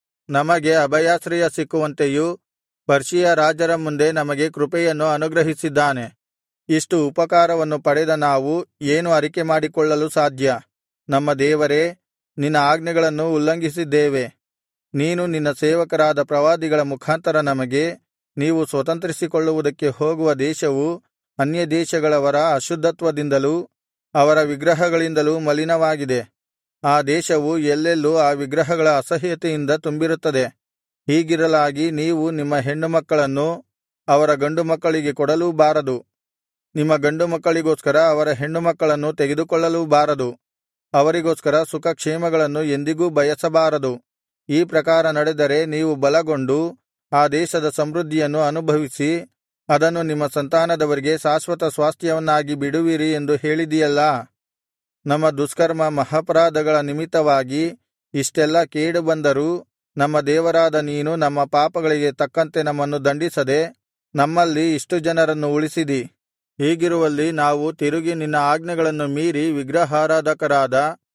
ನಮಗೆ ಅಭಯಾಶ್ರಯ ಸಿಕ್ಕುವಂತೆಯೂ ಪರ್ಷಿಯ ರಾಜರ ಮುಂದೆ ನಮಗೆ ಕೃಪೆಯನ್ನು ಅನುಗ್ರಹಿಸಿದ್ದಾನೆ. ಇಷ್ಟು ಉಪಕಾರವನ್ನು ಪಡೆದ ನಾವು ಏನು ಅರಿಕೆ ಮಾಡಿಕೊಳ್ಳಲು ಸಾಧ್ಯ? ನಮ್ಮ ದೇವರೇ, ನಿನ್ನ ಆಜ್ಞೆಗಳನ್ನು ಉಲ್ಲಂಘಿಸಿದ್ದೇವೆ. ನೀನು ನಿನ್ನ ಸೇವಕರಾದ ಪ್ರವಾದಿಗಳ ಮುಖಾಂತರ ನಮಗೆ, ನೀವು ಸ್ವತಂತ್ರಿಸಿಕೊಳ್ಳುವುದಕ್ಕೆ ಹೋಗುವ ದೇಶವು ಅನ್ಯದೇಶಗಳವರ ಅಶುದ್ಧತ್ವದಿಂದಲೂ ಅವರ ವಿಗ್ರಹಗಳಿಂದಲೂ ಮಲಿನವಾಗಿದೆ. ಆ ದೇಶವು ಎಲ್ಲೆಲ್ಲೂ ಆ ವಿಗ್ರಹಗಳ ಅಸಹ್ಯತೆಯಿಂದ ತುಂಬಿರುತ್ತದೆ. ಹೀಗಿರಲಾಗಿ ನೀವು ನಿಮ್ಮ ಹೆಣ್ಣುಮಕ್ಕಳನ್ನು ಅವರ ಗಂಡುಮಕ್ಕಳಿಗೆ ಕೊಡಲೂಬಾರದು, ನಿಮ್ಮ ಗಂಡುಮಕ್ಕಳಿಗೋಸ್ಕರ ಅವರ ಹೆಣ್ಣುಮಕ್ಕಳನ್ನು ತೆಗೆದುಕೊಳ್ಳಲೂಬಾರದು. ಅವರಿಗೋಸ್ಕರ ಸುಖಕ್ಷೇಮಗಳನ್ನು ಎಂದಿಗೂ ಬಯಸಬಾರದು. ಈ ಪ್ರಕಾರ ನಡೆದರೆ ನೀವು ಬಲಗೊಂಡು ಆ ದೇಶದ ಸಮೃದ್ಧಿಯನ್ನು ಅನುಭವಿಸಿ ಅದನ್ನು ನಿಮ್ಮ ಸಂತಾನದವರಿಗೆ ಶಾಶ್ವತ ಸ್ವಾಸ್ತ್ಯವನ್ನಾಗಿ ಬಿಡುವಿರಿ ಎಂದು ಹೇಳಿದಿಯಲ್ಲಾ. ನಮ್ಮ ದುಷ್ಕರ್ಮ ಮಹಾಪರಾಧಗಳ ನಿಮಿತ್ತವಾಗಿ ಇಷ್ಟೆಲ್ಲಾ ಕೇಡು ಬಂದರೂ ನಮ್ಮ ದೇವರಾದ ನೀನು ನಮ್ಮ ಪಾಪಗಳಿಗೆ ತಕ್ಕಂತೆ ನಮ್ಮನ್ನು ದಂಡಿಸದೆ ನಮ್ಮಲ್ಲಿ ಇಷ್ಟು ಜನರನ್ನು ಉಳಿಸಿದಿ. ಹೀಗಿರುವಲ್ಲಿ ನಾವು ತಿರುಗಿ ನಿನ್ನ ಆಜ್ಞೆಗಳನ್ನು ಮೀರಿ ವಿಗ್ರಹಾರಾಧಕರಾದ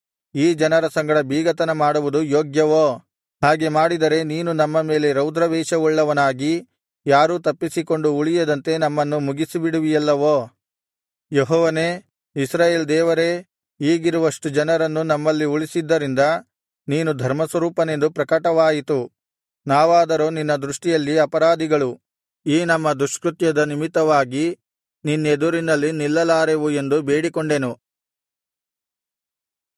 ಈ ಜನರ ಸಂಗಡ ಬೀಗತನ ಮಾಡುವುದು ಯೋಗ್ಯವೋ? ಹಾಗೆ ಮಾಡಿದರೆ ನೀನು ನಮ್ಮ ಮೇಲೆ ರೌದ್ರವೇಷವುಳ್ಳವನಾಗಿ ಯಾರೂ ತಪ್ಪಿಸಿಕೊಂಡು ಉಳಿಯದಂತೆ ನಮ್ಮನ್ನು ಮುಗಿಸಿಬಿಡುವಿಯಲ್ಲವೋ? ಯೆಹೋವನೇ, ಇಸ್ರಾಯೇಲ್ ದೇವರೇ, ಈಗಿರುವಷ್ಟು ಜನರನ್ನು ನಮ್ಮಲ್ಲಿ ಉಳಿಸಿದ್ದರಿಂದ ನೀನು ಧರ್ಮಸ್ವರೂಪನೆಂದು ಪ್ರಕಟವಾಯಿತು. ನಾವಾದರೋ ನಿನ್ನ ದೃಷ್ಟಿಯಲ್ಲಿ ಅಪರಾಧಿಗಳು. ಈ ನಮ್ಮ ದುಷ್ಕೃತ್ಯದ ನಿಮಿತ್ತವಾಗಿ ನಿನ್ನೆದುರಿನಲ್ಲಿ ನಿಲ್ಲಲಾರೆವು ಎಂದು ಬೇಡಿಕೊಂಡೆನು.